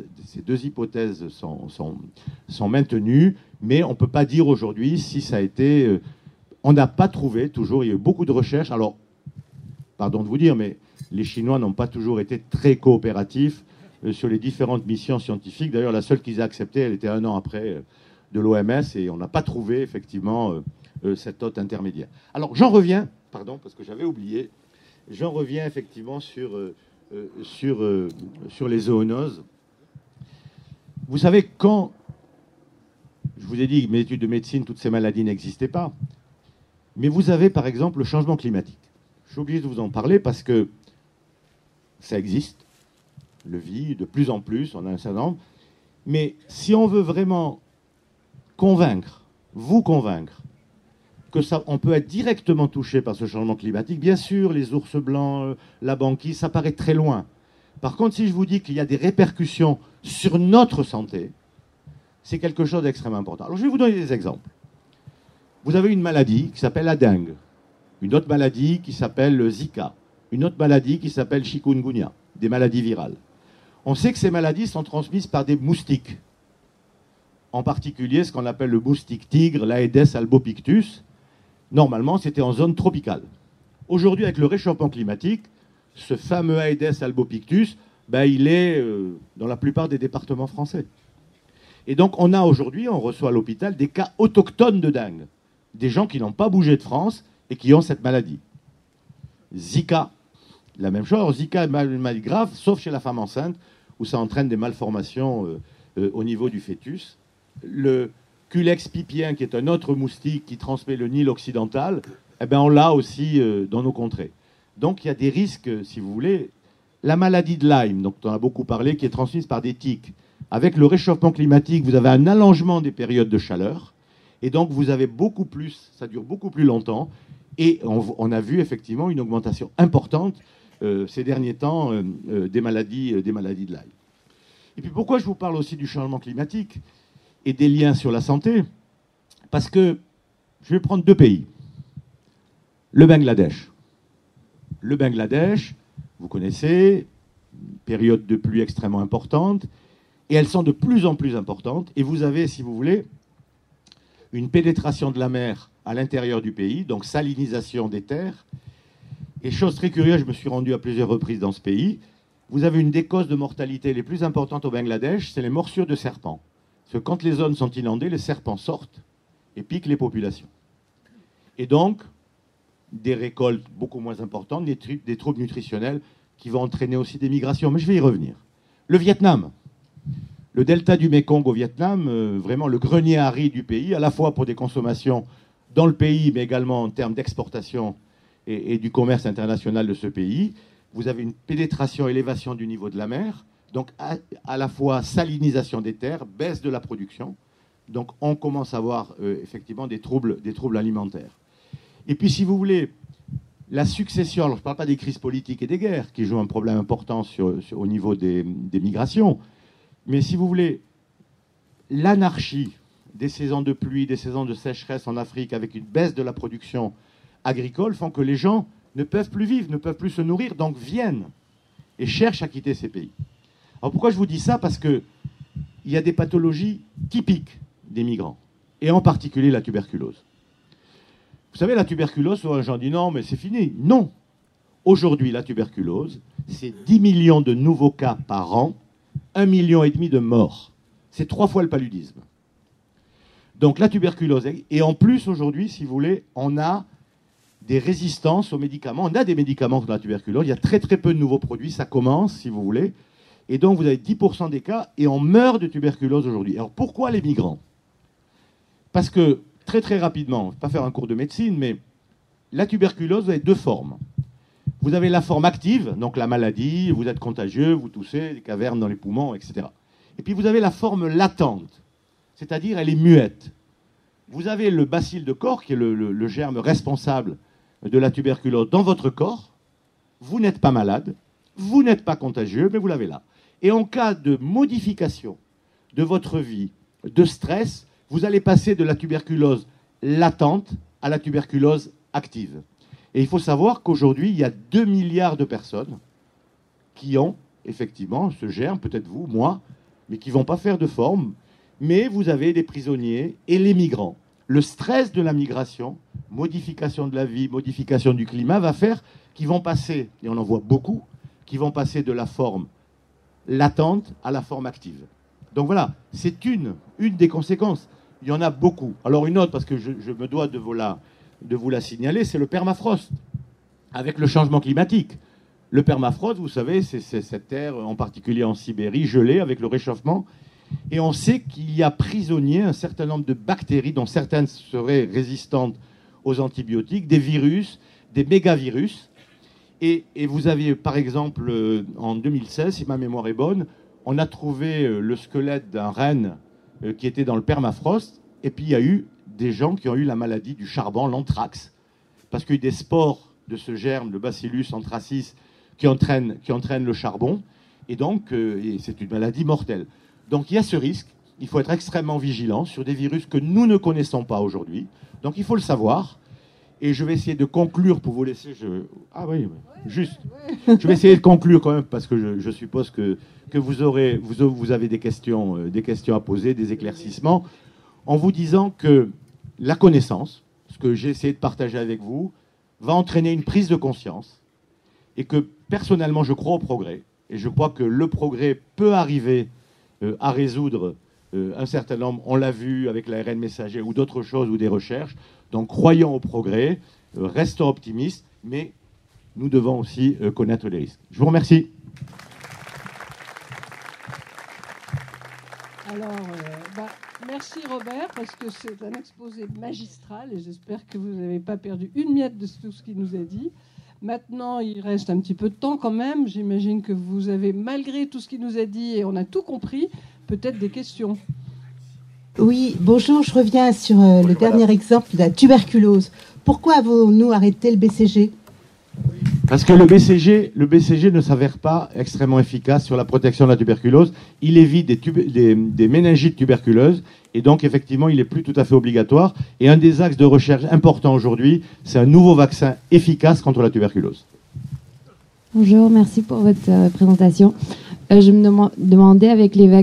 sont maintenues, mais on ne peut pas dire aujourd'hui si ça a été... on n'a pas trouvé, toujours, il y a eu beaucoup de recherches. Alors, pardon de vous dire, mais les Chinois n'ont pas toujours été très coopératifs sur les différentes missions scientifiques. D'ailleurs, la seule qu'ils aient acceptée, elle était 1 an après de l'OMS, et on n'a pas trouvé, effectivement... cette hôte intermédiaire. Alors, j'en reviens, pardon, parce que j'avais oublié, j'en reviens effectivement sur les zoonoses. Vous savez, quand je vous ai dit que mes études de médecine, toutes ces maladies n'existaient pas, mais vous avez par exemple le changement climatique. Je suis obligé de vous en parler parce que ça existe, le vit de plus en plus, on a un certain nombre, mais si on veut vraiment vous convaincre, que ça, on peut être directement touché par ce changement climatique. Bien sûr, les ours blancs, la banquise, ça paraît très loin. Par contre, si je vous dis qu'il y a des répercussions sur notre santé, c'est quelque chose d'extrêmement important. Alors, je vais vous donner des exemples. Vous avez une maladie qui s'appelle la dengue, une autre maladie qui s'appelle le Zika, une autre maladie qui s'appelle chikungunya, des maladies virales. On sait que ces maladies sont transmises par des moustiques, en particulier ce qu'on appelle le moustique tigre, l'Aedes albopictus. Normalement, c'était en zone tropicale. Aujourd'hui, avec le réchauffement climatique, ce fameux Aedes albopictus, il est dans la plupart des départements français. Et donc, on a aujourd'hui, on reçoit à l'hôpital des cas autochtones de dengue. Des gens qui n'ont pas bougé de France et qui ont cette maladie. Zika, la même chose. Zika est une maladie grave, sauf chez la femme enceinte, où ça entraîne des malformations au niveau du fœtus. Le Culex pipien, qui est un autre moustique qui transmet le Nil occidental, on l'a aussi dans nos contrées. Donc il y a des risques, si vous voulez. La maladie de Lyme, dont on a beaucoup parlé, qui est transmise par des tiques. Avec le réchauffement climatique, vous avez un allongement des périodes de chaleur. Et donc vous avez beaucoup plus, ça dure beaucoup plus longtemps. Et on a vu effectivement une augmentation importante ces derniers temps des maladies de Lyme. Et puis pourquoi je vous parle aussi du changement climatique et des liens sur la santé? Parce que je vais prendre 2 pays. Le Bangladesh. Le Bangladesh, vous connaissez, une période de pluie extrêmement importante, et elles sont de plus en plus importantes, et vous avez, si vous voulez, une pénétration de la mer à l'intérieur du pays, donc salinisation des terres. Et chose très curieuse, je me suis rendu à plusieurs reprises dans ce pays, vous avez une des causes de mortalité les plus importantes au Bangladesh, c'est les morsures de serpents. Parce que quand les zones sont inondées, les serpents sortent et piquent les populations. Et donc, des récoltes beaucoup moins importantes, des troubles nutritionnels qui vont entraîner aussi des migrations. Mais je vais y revenir. Le Vietnam. Le delta du Mékong au Vietnam, vraiment le grenier à riz du pays, à la fois pour des consommations dans le pays, mais également en termes d'exportation et du commerce international de ce pays. Vous avez une pénétration, élévation du niveau de la mer. Donc, à la fois salinisation des terres, baisse de la production. Donc, on commence à avoir effectivement des troubles alimentaires. Et puis, si vous voulez, la succession, alors je ne parle pas des crises politiques et des guerres, qui jouent un problème important au niveau des migrations, mais si vous voulez, l'anarchie des saisons de pluie, des saisons de sécheresse en Afrique, avec une baisse de la production agricole, font que les gens ne peuvent plus vivre, ne peuvent plus se nourrir, donc viennent et cherchent à quitter ces pays. Alors pourquoi je vous dis ça? Parce qu'il y a des pathologies typiques des migrants, et en particulier la tuberculose. Vous savez, la tuberculose, souvent les gens disent non, mais c'est fini. Non. Aujourd'hui, la tuberculose, c'est 10 millions de nouveaux cas par an, 1,5 million de morts. C'est 3 fois le paludisme. Donc la tuberculose, et en plus aujourd'hui, si vous voulez, on a des résistances aux médicaments. On a des médicaments contre la tuberculose. Il y a très très peu de nouveaux produits. Ça commence, si vous voulez. Et donc, vous avez 10% des cas, et on meurt de tuberculose aujourd'hui. Alors, pourquoi les migrants? Parce que, très très rapidement, je ne vais pas faire un cours de médecine, mais la tuberculose, vous avez deux formes. Vous avez la forme active, donc la maladie, vous êtes contagieux, vous toussez, des cavernes dans les poumons, etc. Et puis vous avez la forme latente, c'est-à-dire elle est muette. Vous avez le bacille de corps, qui est le germe responsable de la tuberculose dans votre corps. Vous n'êtes pas malade, vous n'êtes pas contagieux, mais vous l'avez là. Et en cas de modification de votre vie, de stress, vous allez passer de la tuberculose latente à la tuberculose active. Et il faut savoir qu'aujourd'hui, il y a 2 milliards de personnes qui ont effectivement ce germe, peut-être vous, moi, mais qui ne vont pas faire de forme. Mais vous avez les prisonniers et les migrants. Le stress de la migration, modification de la vie, modification du climat, va faire qu'ils vont passer, et on en voit beaucoup, qui vont passer de la forme latente à la forme active. Donc voilà, c'est une des conséquences. Il y en a beaucoup. Alors une autre, parce que je me dois de vous la signaler, c'est le permafrost, avec le changement climatique. Le permafrost, vous savez, c'est cette terre, en particulier en Sibérie, gelée avec le réchauffement. Et on sait qu'il y a prisonniers un certain nombre de bactéries, dont certaines seraient résistantes aux antibiotiques, des virus, des mégavirus. Et vous aviez, par exemple, en 2016, si ma mémoire est bonne, on a trouvé le squelette d'un renne qui était dans le permafrost. Et puis il y a eu des gens qui ont eu la maladie du charbon, l'anthrax, parce qu'il y a eu des spores de ce germe, le Bacillus anthracis, qui entraîne le charbon. Et donc, c'est une maladie mortelle. Donc il y a ce risque. Il faut être extrêmement vigilant sur des virus que nous ne connaissons pas aujourd'hui. Donc il faut le savoir. Et je vais essayer de conclure pour vous laisser... Ah oui, juste. Je vais essayer de conclure quand même, parce que je suppose que vous avez des questions à poser, des éclaircissements, en vous disant que la connaissance, ce que j'ai essayé de partager avec vous, va entraîner une prise de conscience, et que personnellement, je crois au progrès, et je crois que le progrès peut arriver à résoudre un certain nombre, on l'a vu avec l'ARN messager ou d'autres choses ou des recherches. Donc croyons au progrès, restons optimistes, mais nous devons aussi connaître les risques. Je vous remercie. Alors, merci Robert, parce que c'est un exposé magistral et j'espère que vous n'avez pas perdu une miette de tout ce qu'il nous a dit. Maintenant, il reste un petit peu de temps quand même. J'imagine que vous avez, malgré tout ce qu'il nous a dit, et on a tout compris, peut-être des questions. Oui, bonjour, je reviens sur le dernier exemple de la tuberculose. Pourquoi avons-nous arrêté le BCG? Parce que le BCG ne s'avère pas extrêmement efficace sur la protection de la tuberculose. Il évite des méningites tuberculeuses, et donc effectivement, il n'est plus tout à fait obligatoire. Et un des axes de recherche importants aujourd'hui, c'est un nouveau vaccin efficace contre la tuberculose. Bonjour, merci pour votre présentation. Je me demandais, avec les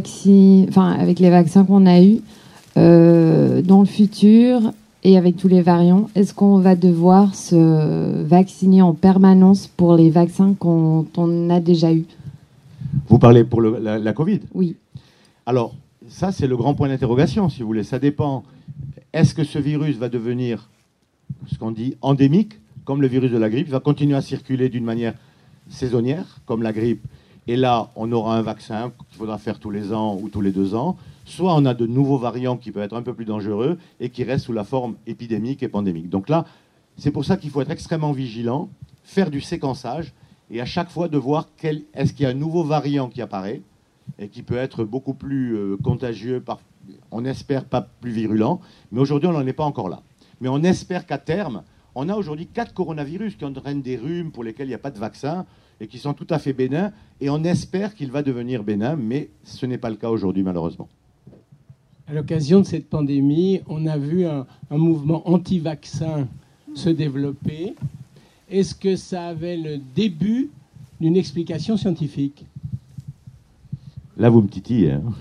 vaccins qu'on a eus, dans le futur et avec tous les variants, est-ce qu'on va devoir se vacciner en permanence pour les vaccins qu'on a déjà eus? Vous parlez pour la Covid? Oui. Alors, ça, c'est le grand point d'interrogation, si vous voulez. Ça dépend. Est-ce que ce virus va devenir, ce qu'on dit, endémique, comme le virus de la grippe? Il va continuer à circuler d'une manière saisonnière, comme la grippe. Et là, on aura un vaccin qu'il faudra faire tous les ans ou tous les 2 ans. Soit on a de nouveaux variants qui peuvent être un peu plus dangereux et qui restent sous la forme épidémique et pandémique. Donc là, c'est pour ça qu'il faut être extrêmement vigilant, faire du séquençage et à chaque fois de voir est-ce qu'il y a un nouveau variant qui apparaît et qui peut être beaucoup plus contagieux, on espère pas plus virulent, mais aujourd'hui on n'en est pas encore là. Mais on espère qu'à terme, on a aujourd'hui 4 coronavirus qui entraînent des rhumes pour lesquels il n'y a pas de vaccin et qui sont tout à fait bénins, et on espère qu'il va devenir bénin, mais ce n'est pas le cas aujourd'hui malheureusement. À l'occasion de cette pandémie, on a vu un mouvement anti-vaccin se développer. Est-ce que ça avait le début d'une explication scientifique? Là, vous me titillez. Hein.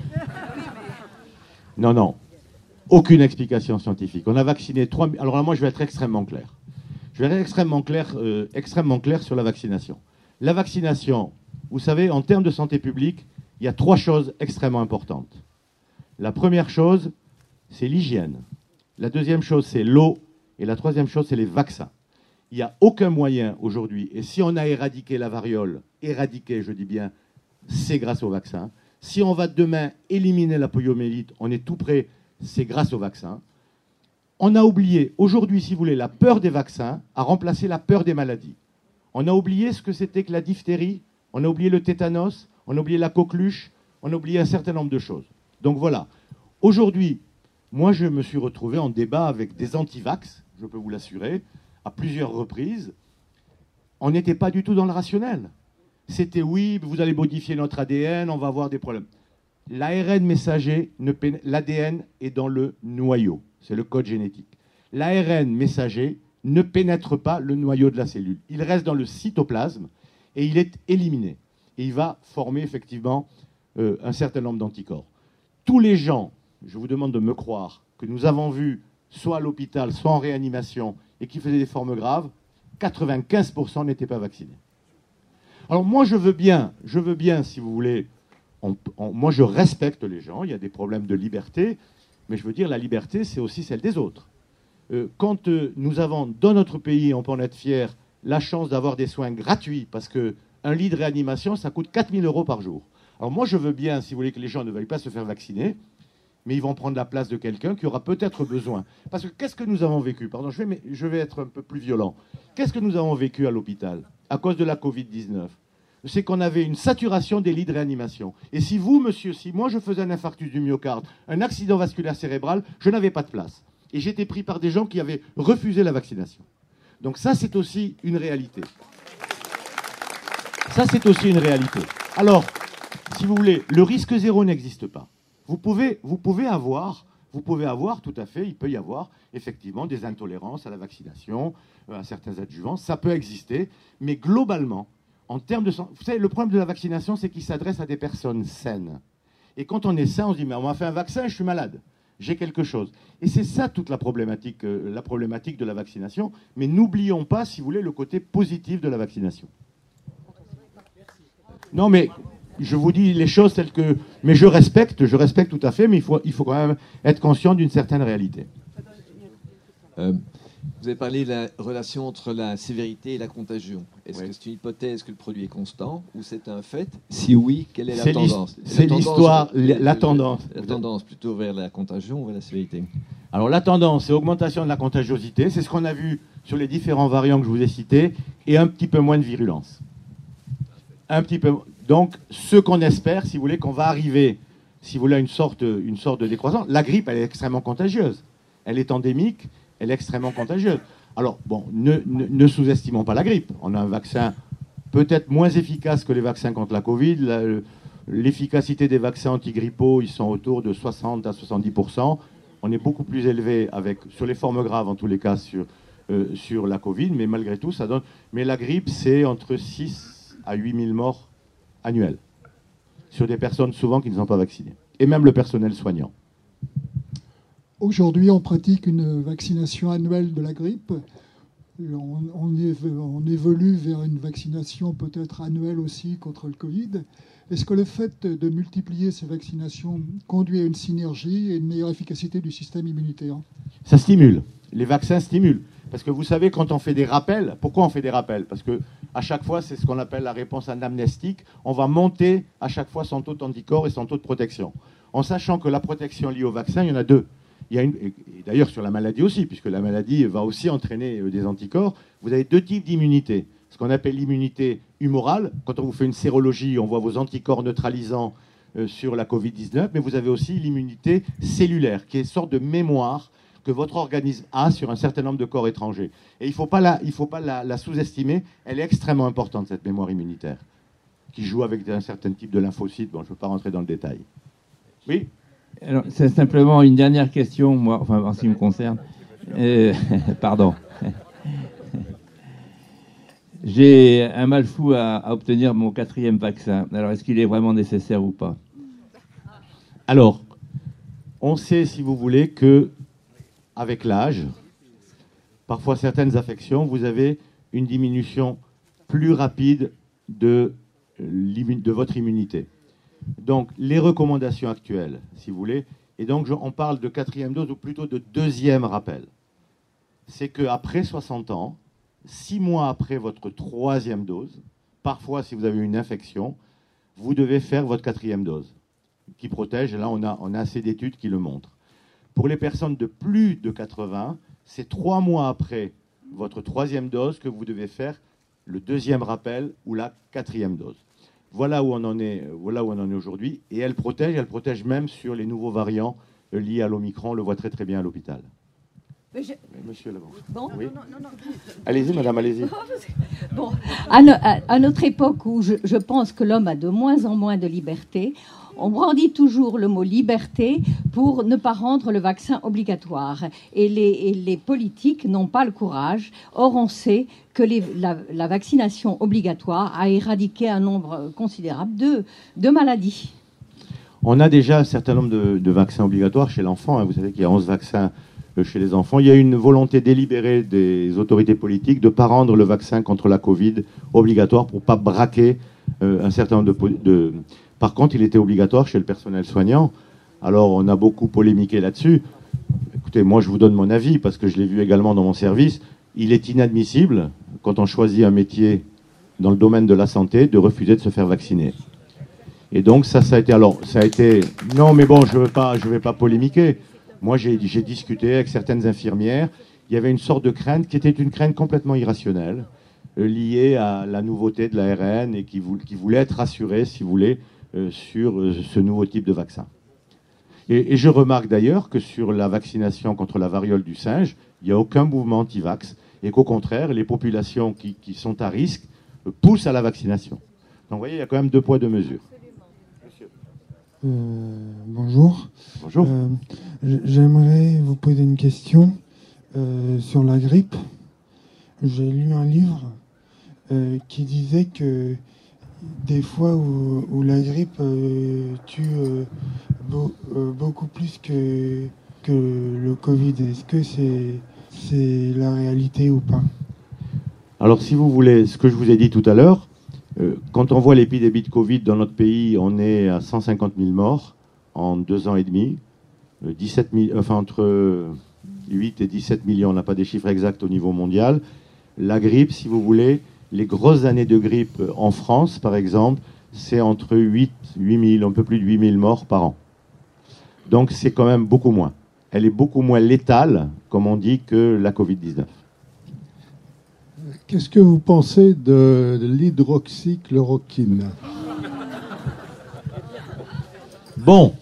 Non. Aucune explication scientifique. On a vacciné 3 000... Alors là, moi, je vais être extrêmement clair. Je vais être extrêmement clair sur la vaccination. La vaccination, vous savez, en termes de santé publique, il y a 3 choses extrêmement importantes. La première chose, c'est l'hygiène. La deuxième chose, c'est l'eau. Et la troisième chose, c'est les vaccins. Il n'y a aucun moyen aujourd'hui, et si on a éradiqué la variole, éradiqué, je dis bien, c'est grâce au vaccin. Si on va demain éliminer la poliomyélite, on est tout près, c'est grâce au vaccin. On a oublié, aujourd'hui, si vous voulez, la peur des vaccins a remplacé la peur des maladies. On a oublié ce que c'était que la diphtérie, on a oublié le tétanos, on a oublié la coqueluche, on a oublié un certain nombre de choses. Donc voilà. Aujourd'hui, moi, je me suis retrouvé en débat avec des anti-vax, je peux vous l'assurer, à plusieurs reprises. On n'était pas du tout dans le rationnel. C'était oui, vous allez modifier notre ADN, on va avoir des problèmes. L'ARN messager, l'ADN est dans le noyau, c'est le code génétique. L'ARN messager ne pénètre pas le noyau de la cellule. Il reste dans le cytoplasme et il est éliminé. Et il va former effectivement un certain nombre d'anticorps. Tous les gens, je vous demande de me croire, que nous avons vus soit à l'hôpital, soit en réanimation, et qui faisaient des formes graves, 95% n'étaient pas vaccinés. Alors moi, je veux bien, si vous voulez, moi je respecte les gens, il y a des problèmes de liberté, mais je veux dire, la liberté, c'est aussi celle des autres. Quand nous avons, dans notre pays, on peut en être fier, la chance d'avoir des soins gratuits, parce qu'un lit de réanimation, ça coûte 4 000 € par jour. Alors moi, je veux bien, si vous voulez, que les gens ne veuillent pas se faire vacciner, mais ils vont prendre la place de quelqu'un qui aura peut-être besoin. Parce que qu'est-ce que nous avons vécu? Pardon, je vais être un peu plus violent. Qu'est-ce que nous avons vécu à l'hôpital à cause de la Covid-19? C'est qu'on avait une saturation des lits de réanimation. Et si vous, monsieur, si moi je faisais un infarctus du myocarde, un accident vasculaire cérébral, je n'avais pas de place. Et j'étais pris par des gens qui avaient refusé la vaccination. Donc ça, c'est aussi une réalité. Ça, c'est aussi une réalité. Alors, si vous voulez, le risque zéro n'existe pas. Vous pouvez avoir tout à fait, il peut y avoir effectivement des intolérances à la vaccination, à certains adjuvants, ça peut exister, mais globalement, en termes de santé, vous savez, le problème de la vaccination, c'est qu'il s'adresse à des personnes saines. Et quand on est sain, on se dit, mais on m'a fait un vaccin, je suis malade, j'ai quelque chose. Et c'est ça toute la problématique de la vaccination, mais n'oublions pas, si vous voulez, le côté positif de la vaccination. Non, mais je vous dis les choses telles que... Mais je respecte tout à fait, mais il faut quand même être conscient d'une certaine réalité. Vous avez parlé de la relation entre la sévérité et la contagion. Est-ce que c'est une hypothèse que le produit est constant ou c'est un fait? Si oui, quelle est la tendance? C'est l'histoire, la tendance. La tendance plutôt vers la contagion ou vers la sévérité? Alors la tendance, c'est augmentation de la contagiosité. C'est ce qu'on a vu sur les différents variants que je vous ai cités, et un petit peu moins de virulence. Un petit peu. Donc, ce qu'on espère, si vous voulez, qu'on va arriver, si vous voulez, à une sorte de décroissance. La grippe, elle est extrêmement contagieuse. Elle est endémique, elle est extrêmement contagieuse. Alors, bon, ne sous-estimons pas la grippe. On a un vaccin peut-être moins efficace que les vaccins contre la Covid. L'efficacité des vaccins antigrippaux, ils sont autour de 60 à 70%. On est beaucoup plus élevé sur les formes graves, en tous les cas, sur la Covid. Mais malgré tout, ça donne... Mais la grippe, c'est entre 6 à 8 000 morts annuels sur des personnes souvent qui ne sont pas vaccinées. Et même le personnel soignant. Aujourd'hui, on pratique une vaccination annuelle de la grippe. On évolue vers une vaccination peut-être annuelle aussi contre le Covid. Est-ce que le fait de multiplier ces vaccinations conduit à une synergie et une meilleure efficacité du système immunitaire? Ça stimule. Les vaccins stimulent. Parce que vous savez, quand on fait des rappels, pourquoi on fait des rappels? Parce que à chaque fois, c'est ce qu'on appelle la réponse anamnestique. On va monter à chaque fois son taux d'anticorps et son taux de protection. En sachant que la protection liée au vaccin, il y en a deux. Et d'ailleurs sur la maladie aussi, puisque la maladie va aussi entraîner des anticorps, vous avez deux types d'immunité. Ce qu'on appelle l'immunité humorale. Quand on vous fait une sérologie, on voit vos anticorps neutralisants sur la Covid-19, mais vous avez aussi l'immunité cellulaire, qui est une sorte de mémoire que votre organisme a sur un certain nombre de corps étrangers. Et il ne faut pas la sous-estimer. Elle est extrêmement importante, cette mémoire immunitaire, qui joue avec un certain type de lymphocytes. Bon, je ne veux pas rentrer dans le détail. Oui? Alors, c'est simplement une dernière question, moi, enfin, en ce qui me concerne. Pardon. J'ai un mal fou à obtenir mon 4e vaccin. Alors, est-ce qu'il est vraiment nécessaire ou pas? Alors, on sait, si vous voulez, que avec l'âge, parfois certaines affections, vous avez une diminution plus rapide de votre immunité. Donc, les recommandations actuelles, si vous voulez, et donc on parle de 4e dose ou plutôt de 2e rappel, c'est qu'après 60 ans, 6 mois après votre 3e dose, parfois si vous avez une infection, vous devez faire votre 4e dose, qui protège. Et là, on a assez d'études qui le montrent. Pour les personnes de plus de 80, c'est 3 mois après votre 3e dose que vous devez faire le 2e rappel ou la 4e dose. Voilà où on en est aujourd'hui. Et elle protège même sur les nouveaux variants liés à l'Omicron. On le voit très très bien à l'hôpital. Monsieur Lavant. Bon. Oui. Non. Allez-y, madame, allez-y. Bon, à notre époque où je pense que l'homme a de moins en moins de liberté, on brandit toujours le mot liberté pour ne pas rendre le vaccin obligatoire. Et les politiques n'ont pas le courage. Or, on sait que la vaccination obligatoire a éradiqué un nombre considérable de maladies. On a déjà un certain nombre de vaccins obligatoires chez l'enfant. Vous savez qu'il y a 11 vaccins chez les enfants. Il y a une volonté délibérée des autorités politiques de ne pas rendre le vaccin contre la Covid obligatoire pour ne pas braquer un certain nombre de... Par contre, il était obligatoire chez le personnel soignant. Alors, on a beaucoup polémiqué là-dessus. Écoutez, moi, je vous donne mon avis, parce que je l'ai vu également dans mon service. Il est inadmissible, quand on choisit un métier dans le domaine de la santé, de refuser de se faire vacciner. Et donc, ça a été... Alors, ça a été... Non, mais bon, je vais pas polémiquer. Moi, j'ai discuté avec certaines infirmières. Il y avait une sorte de crainte qui était une crainte complètement irrationnelle, liée à la nouveauté de l'ARN et qui voulait être rassurée, si vous voulez, sur ce nouveau type de vaccin. Et je remarque d'ailleurs que sur la vaccination contre la variole du singe, il n'y a aucun mouvement anti-vax et qu'au contraire, les populations qui sont à risque poussent à la vaccination. Donc vous voyez, il y a quand même 2 poids, 2 mesures. Bonjour. Bonjour. J'aimerais vous poser une question sur la grippe. J'ai lu un livre qui disait que des fois où la grippe tue beaucoup plus que le Covid. Est-ce que c'est la réalité ou pas? Alors, si vous voulez, ce que je vous ai dit tout à l'heure, quand on voit l'épidémie de Covid dans notre pays, on est à 150 000 morts en 2 ans et demi. 17 000, enfin, entre 8 et 17 millions, on n'a pas des chiffres exacts au niveau mondial. La grippe, si vous voulez, les grosses années de grippe en France, par exemple, c'est entre 8 000, un peu plus de 8 000 morts par an. Donc c'est quand même beaucoup moins. Elle est beaucoup moins létale, comme on dit, que la Covid-19. Qu'est-ce que vous pensez de l'hydroxychloroquine? Bon.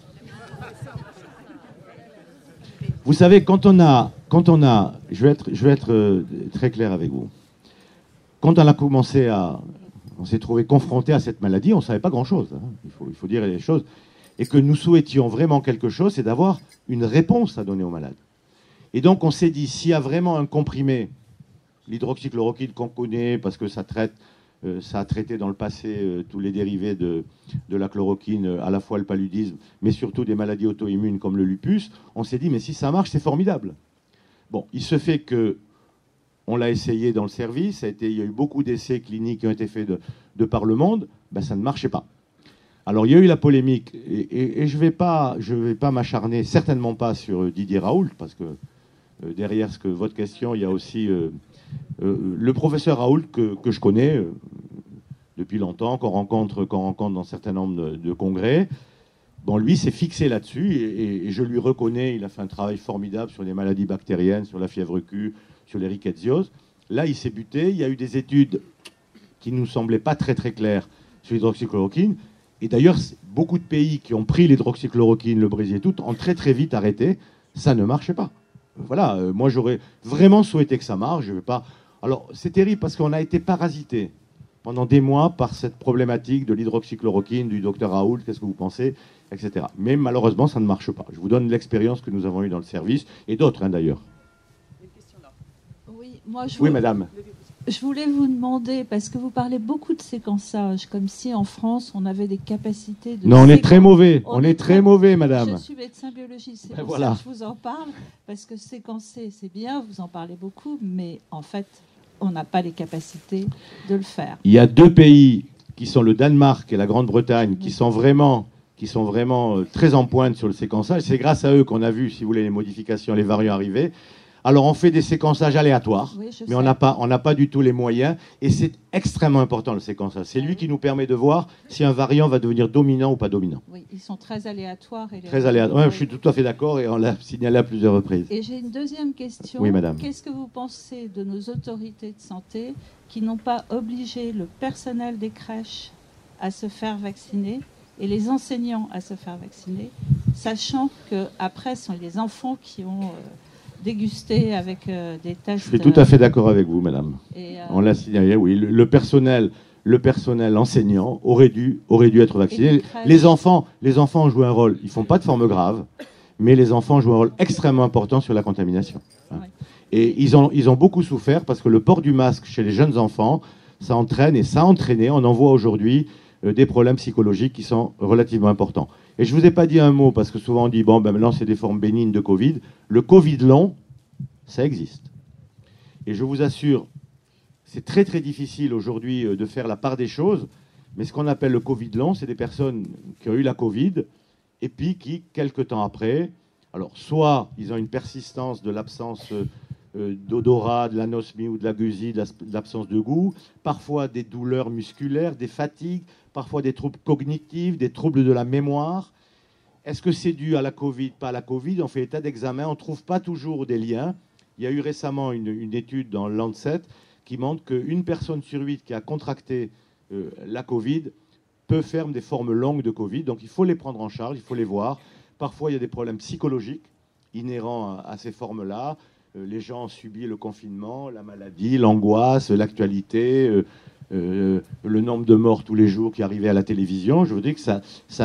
Vous savez, quand on a, je vais être très clair avec vous. Quand on s'est trouvé confronté à cette maladie, on ne savait pas grand-chose. Hein. Il faut dire les choses. Et que nous souhaitions vraiment quelque chose, c'est d'avoir une réponse à donner aux malades. Et donc, on s'est dit, s'il y a vraiment un comprimé, l'hydroxychloroquine qu'on connaît, parce que ça a traité dans le passé tous les dérivés de la chloroquine, à la fois le paludisme, mais surtout des maladies auto-immunes comme le lupus, on s'est dit, mais si ça marche, c'est formidable. Bon, il se fait que on l'a essayé dans le service, il y a eu beaucoup d'essais cliniques qui ont été faits de par le monde, ben ça ne marchait pas. Alors il y a eu la polémique, et je vais pas m'acharner, certainement pas sur Didier Raoult, parce que derrière votre question, il y a aussi le professeur Raoult que je connais depuis longtemps, qu'on rencontre dans un certain nombre de congrès. Bon, lui s'est fixé là-dessus, et je lui reconnais, il a fait un travail formidable sur les maladies bactériennes, sur la fièvre Q, sur les rickettsiosis. Là, il s'est buté. Il y a eu des études qui ne nous semblaient pas très très claires sur l'hydroxychloroquine. Et d'ailleurs, beaucoup de pays qui ont pris l'hydroxychloroquine, le Brésil et tout, ont très très vite arrêté. Ça ne marchait pas. Voilà, moi j'aurais vraiment souhaité que ça marche. Je vais pas... Alors, c'est terrible parce qu'on a été parasité pendant des mois par cette problématique de l'hydroxychloroquine, du docteur Raoult, qu'est-ce que vous pensez, etc. Mais malheureusement, ça ne marche pas. Je vous donne l'expérience que nous avons eue dans le service, et d'autres d'ailleurs. Oui, madame. Je voulais vous demander, parce que vous parlez beaucoup de séquençage, comme si en France, on avait des capacités de... Non, on est très mauvais. On est très mauvais, madame. Je suis médecin biologiste, c'est pour voilà. ça que je vous en parle, parce que séquencer, c'est bien, vous en parlez beaucoup, mais en fait, on n'a pas les capacités de le faire. Il y a 2 pays qui sont le Danemark et la Grande-Bretagne, qui sont vraiment très en pointe sur le séquençage. C'est grâce à eux qu'on a vu, si vous voulez, les modifications, les variants arriver. Alors on fait des séquençages aléatoires, Oui, je mais sais. on n'a pas du tout les moyens, et c'est extrêmement important le séquençage. C'est lui qui nous permet de voir si un variant va devenir dominant ou pas dominant. Oui, ils sont très aléatoires. Très aléatoire. Ouais, je suis tout à fait d'accord, et on l'a signalé à plusieurs reprises. Et j'ai une deuxième question. Oui, madame. Qu'est-ce que vous pensez de nos autorités de santé qui n'ont pas obligé le personnel des crèches à se faire vacciner et les enseignants à se faire vacciner, sachant qu'après, ce sont les enfants qui ont dégusté avec des tests. Je suis tout à fait d'accord avec vous, madame. On l'a signalé, oui. Le personnel enseignant aurait dû être vacciné. Les enfants ont joué un rôle. Ils ne font pas de forme grave, mais les enfants jouent un rôle extrêmement important sur la contamination. Hein. Ouais. Et ils ont beaucoup souffert parce que le port du masque chez les jeunes enfants, ça entraîne et ça a entraîné, on en voit aujourd'hui, des problèmes psychologiques qui sont relativement importants. Et je ne vous ai pas dit un mot, parce que souvent on dit, bon, ben maintenant c'est des formes bénignes de Covid. Le Covid long, ça existe. Et je vous assure, c'est très très difficile aujourd'hui de faire la part des choses, mais ce qu'on appelle le Covid long, c'est des personnes qui ont eu la Covid, et puis qui, quelques temps après, alors soit ils ont une persistance de l'absence d'odorat, de l'anosmie ou de la gueusie, de l'absence de goût, parfois des douleurs musculaires, des fatigues, parfois des troubles cognitifs, des troubles de la mémoire. Est-ce que c'est dû à la Covid, pas à la Covid? On fait état d'examen, on ne trouve pas toujours des liens. Il y a eu récemment une étude dans le Lancet qui montre qu'une personne sur 8 qui a contracté la Covid peut faire des formes longues de Covid. Donc il faut les prendre en charge, il faut les voir. Parfois, il y a des problèmes psychologiques inhérents à ces formes-là. Les gens ont subi le confinement, la maladie, l'angoisse, l'actualité, le nombre de morts tous les jours qui arrivaient à la télévision. Je vous dis que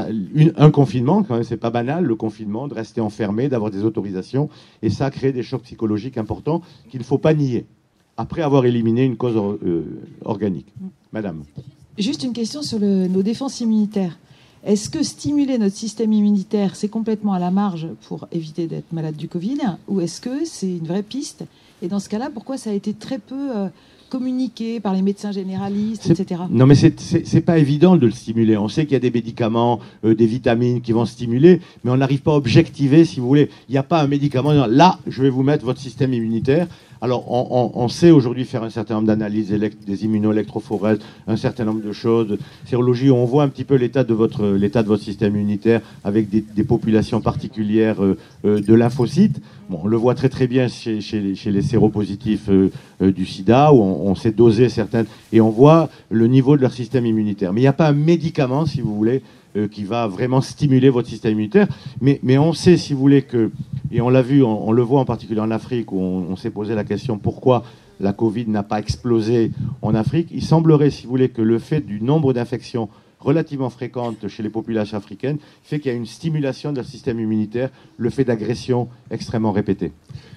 un confinement, quand même, c'est pas banal, le confinement, de rester enfermé, d'avoir des autorisations. Et ça a créé des chocs psychologiques importants qu'il ne faut pas nier, après avoir éliminé une cause organique. Madame. Juste une question sur nos défenses immunitaires. Est-ce que stimuler notre système immunitaire, c'est complètement à la marge pour éviter d'être malade du Covid, ou est-ce que c'est une vraie piste? Et dans ce cas-là, pourquoi ça a été très peu communiqué par les médecins généralistes, etc. Non, mais c'est pas évident de le stimuler. On sait qu'il y a des médicaments, des vitamines qui vont stimuler, mais on n'arrive pas à objectiver, si vous voulez. Il n'y a pas un médicament, là, je vais vous mettre votre système immunitaire. Alors, on sait aujourd'hui faire un certain nombre d'analyses des immunoélectrophorèses, un certain nombre de choses, sérologie, où on voit un petit peu l'état de votre système immunitaire avec des populations particulières de lymphocytes. Bon, on le voit très très bien chez les séropositifs du sida, où on sait doser certaines, et on voit le niveau de leur système immunitaire. Mais il n'y a pas un médicament, si vous voulez, qui va vraiment stimuler votre système immunitaire. Mais on sait, si vous voulez, que, et on l'a vu, on le voit en particulier en Afrique, où on s'est posé la question pourquoi la Covid n'a pas explosé en Afrique. Il semblerait, si vous voulez, que le fait du nombre d'infections relativement fréquentes chez les populations africaines fait qu'il y a une stimulation de leur système immunitaire, le fait d'agressions extrêmement répétées.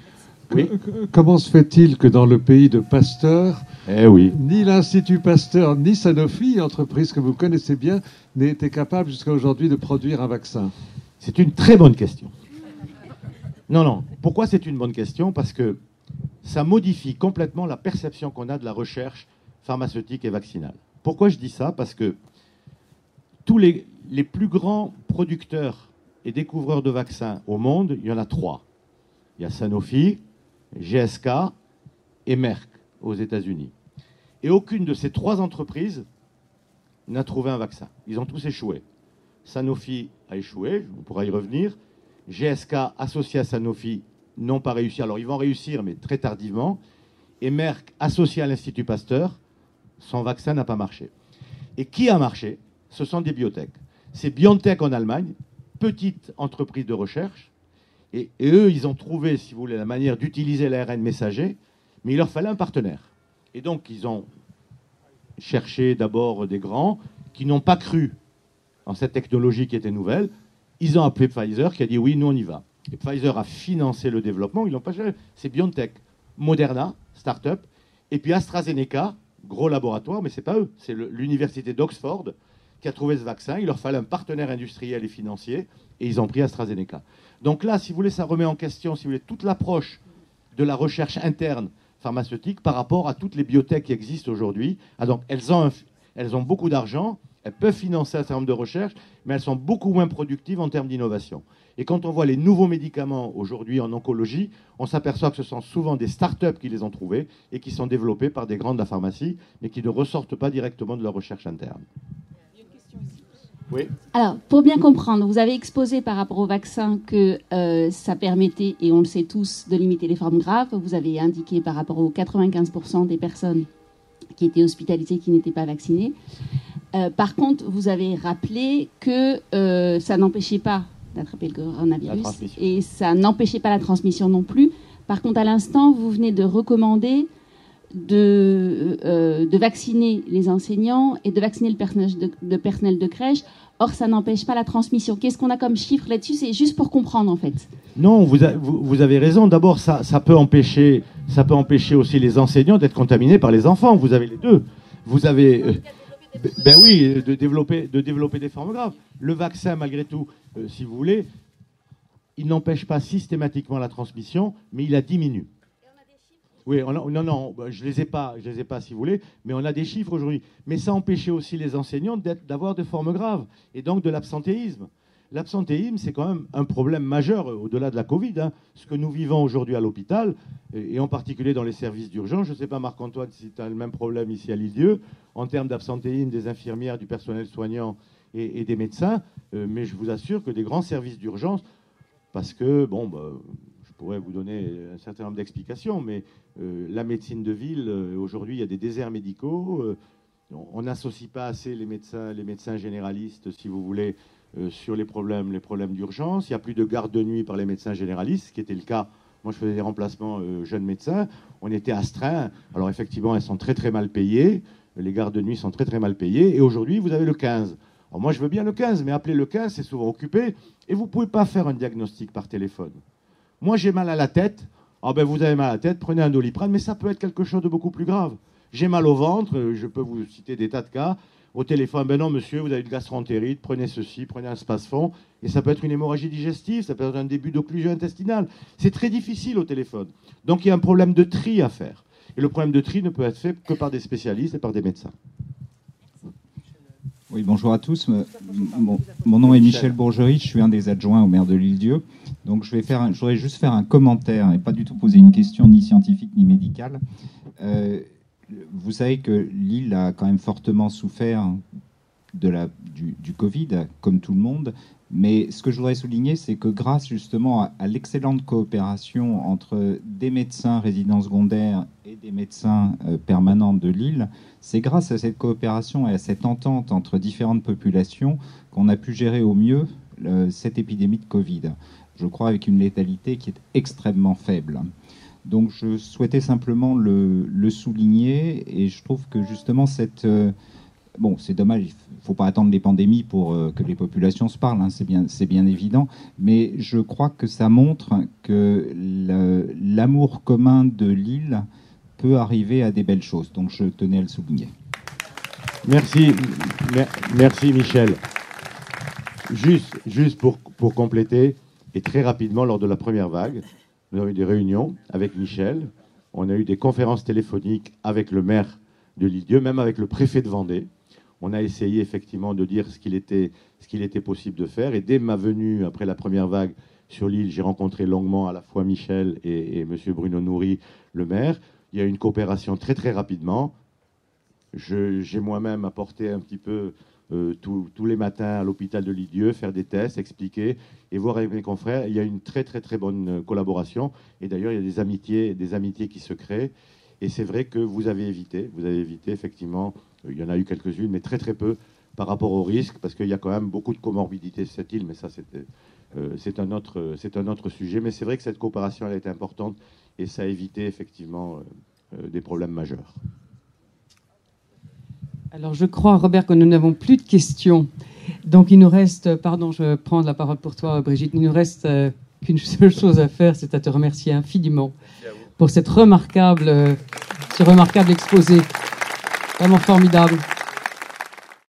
Oui. Comment se fait-il que dans le pays de Pasteur, ni l'Institut Pasteur, ni Sanofi, entreprise que vous connaissez bien, n'aient été capables jusqu'à aujourd'hui de produire un vaccin? C'est une très bonne question. Non. Pourquoi c'est une bonne question? Parce que ça modifie complètement la perception qu'on a de la recherche pharmaceutique et vaccinale. Pourquoi je dis ça? Parce que tous les plus grands producteurs et découvreurs de vaccins au monde, il y en a 3. Il y a Sanofi, GSK et Merck aux États-Unis. Et aucune de ces 3 entreprises n'a trouvé un vaccin. Ils ont tous échoué. Sanofi a échoué, on pourra y revenir. GSK, associé à Sanofi, n'ont pas réussi. Alors ils vont réussir, mais très tardivement. Et Merck, associé à l'Institut Pasteur, son vaccin n'a pas marché. Et qui a marché? Ce sont des biotech. C'est BioNTech en Allemagne, petite entreprise de recherche. Et eux, ils ont trouvé, si vous voulez, la manière d'utiliser l'ARN messager, mais il leur fallait un partenaire. Et donc, ils ont cherché d'abord des grands qui n'ont pas cru en cette technologie qui était nouvelle. Ils ont appelé Pfizer, qui a dit oui, nous on y va. Et Pfizer a financé le développement, ils l'ont pas cherché. C'est BioNTech, Moderna, start-up, et puis AstraZeneca, gros laboratoire, mais c'est pas eux, c'est l'université d'Oxford qui a trouvé ce vaccin. Il leur fallait un partenaire industriel et financier, et ils ont pris AstraZeneca. Donc là, si vous voulez, ça remet en question, si vous voulez, toute l'approche de la recherche interne pharmaceutique par rapport à toutes les biotech qui existent aujourd'hui. Ah, donc elles ont beaucoup d'argent, elles peuvent financer un certain nombre de recherches, mais elles sont beaucoup moins productives en termes d'innovation. Et quand on voit les nouveaux médicaments aujourd'hui en oncologie, on s'aperçoit que ce sont souvent des start-up qui les ont trouvés et qui sont développés par des grands de la pharmacie, mais qui ne ressortent pas directement de leur recherche interne. Oui. Alors, pour bien comprendre, vous avez exposé par rapport au vaccin que ça permettait, et on le sait tous, de limiter les formes graves. Vous avez indiqué par rapport aux 95% des personnes qui étaient hospitalisées qui n'étaient pas vaccinées. Par contre, vous avez rappelé que ça n'empêchait pas d'attraper le coronavirus et ça n'empêchait pas la transmission non plus. Par contre, à l'instant, vous venez de recommander de vacciner les enseignants et de vacciner le personnel de crèche. Or, ça n'empêche pas la transmission. Qu'est-ce qu'on a comme chiffre là-dessus? C'est juste pour comprendre, en fait. Non, vous avez raison. D'abord, ça peut empêcher aussi les enseignants d'être contaminés par les enfants. Vous avez les deux. Vous avez... de développer des formes graves. Le vaccin, malgré tout, si vous voulez, il n'empêche pas systématiquement la transmission, mais il la diminue. Oui, non, je les ai pas, si vous voulez, mais on a des chiffres aujourd'hui. Mais ça empêchait aussi les enseignants d'avoir des formes graves, et donc de l'absentéisme. L'absentéisme, c'est quand même un problème majeur au-delà de la Covid. Hein. Ce que nous vivons aujourd'hui à l'hôpital, et en particulier dans les services d'urgence, je ne sais pas, Marc-Antoine, si tu as le même problème ici à l'Île-Dieu, en termes d'absentéisme des infirmières, du personnel soignant et des médecins, mais je vous assure que des grands services d'urgence, parce que, je pourrais vous donner un certain nombre d'explications, mais la médecine de ville, aujourd'hui, il y a des déserts médicaux, on n'associe pas assez les médecins généralistes, si vous voulez, sur les problèmes d'urgence. Il n'y a plus de garde de nuit par les médecins généralistes, ce qui était le cas. Moi, je faisais des remplacements jeunes médecins. On était astreints. Alors, effectivement, elles sont très, très mal payées. Les gardes de nuit sont très, très mal payées. Et aujourd'hui, vous avez le 15. Alors, moi, je veux bien le 15, mais appeler le 15, c'est souvent occupé. Et vous ne pouvez pas faire un diagnostic par téléphone. Moi, j'ai mal à la tête. Vous avez mal à la tête, prenez un Doliprane, mais ça peut être quelque chose de beaucoup plus grave. J'ai mal au ventre, je peux vous citer des tas de cas. Au téléphone, non monsieur, vous avez une gastroentérite, prenez ceci, prenez un spasfon, et ça peut être une hémorragie digestive, ça peut être un début d'occlusion intestinale. C'est très difficile au téléphone. Donc il y a un problème de tri à faire. Et le problème de tri ne peut être fait que par des spécialistes et par des médecins. Oui, bonjour à tous. Mon nom est Michel Bourgerie, je suis un des adjoints au maire de l'Île-Dieu. Donc je voudrais juste faire un commentaire et pas du tout poser une question ni scientifique ni médicale. Vous savez que l'île a quand même fortement souffert du Covid, comme tout le monde. Mais ce que je voudrais souligner, c'est que grâce justement à l'excellente coopération entre des médecins résidents secondaires et des médecins permanents de l'île, c'est grâce à cette coopération et à cette entente entre différentes populations qu'on a pu gérer au mieux cette épidémie de Covid. Je crois avec une létalité qui est extrêmement faible. Donc je souhaitais simplement le souligner et je trouve que justement c'est dommage, il ne faut pas attendre les pandémies pour que les populations se parlent, hein, c'est bien évident, mais je crois que ça montre que l'amour commun de l'île peut arriver à des belles choses. Donc je tenais à le souligner. Merci Michel. Juste pour compléter, et très rapidement, lors de la première vague, nous avons eu des réunions avec Michel, on a eu des conférences téléphoniques avec le maire de l'Île-Dieu, même avec le préfet de Vendée. On a essayé effectivement de dire ce qu'il était possible de faire. Et dès ma venue, après la première vague sur l'île, j'ai rencontré longuement à la fois Michel et M. Bruno Nourry, le maire. Il y a eu une coopération très très rapidement. J'ai moi-même apporté un petit peu tous les matins à l'hôpital de l'Île-Dieu, faire des tests, expliquer et voir avec mes confrères. Il y a une très très très bonne collaboration. Et d'ailleurs, il y a des amitiés qui se créent. Et c'est vrai que vous avez évité effectivement, il y en a eu quelques-unes, mais très très peu par rapport au risque, parce qu'il y a quand même beaucoup de comorbidités sur cette île, mais ça c'est un autre sujet. Mais c'est vrai que cette coopération elle a été importante et ça a évité effectivement des problèmes majeurs. Alors je crois, Robert, que nous n'avons plus de questions. Donc il nous reste, pardon, je prends la parole pour toi, Brigitte, il nous reste qu'une seule chose à faire, c'est à te remercier infiniment pour ce remarquable exposé. Vraiment formidable.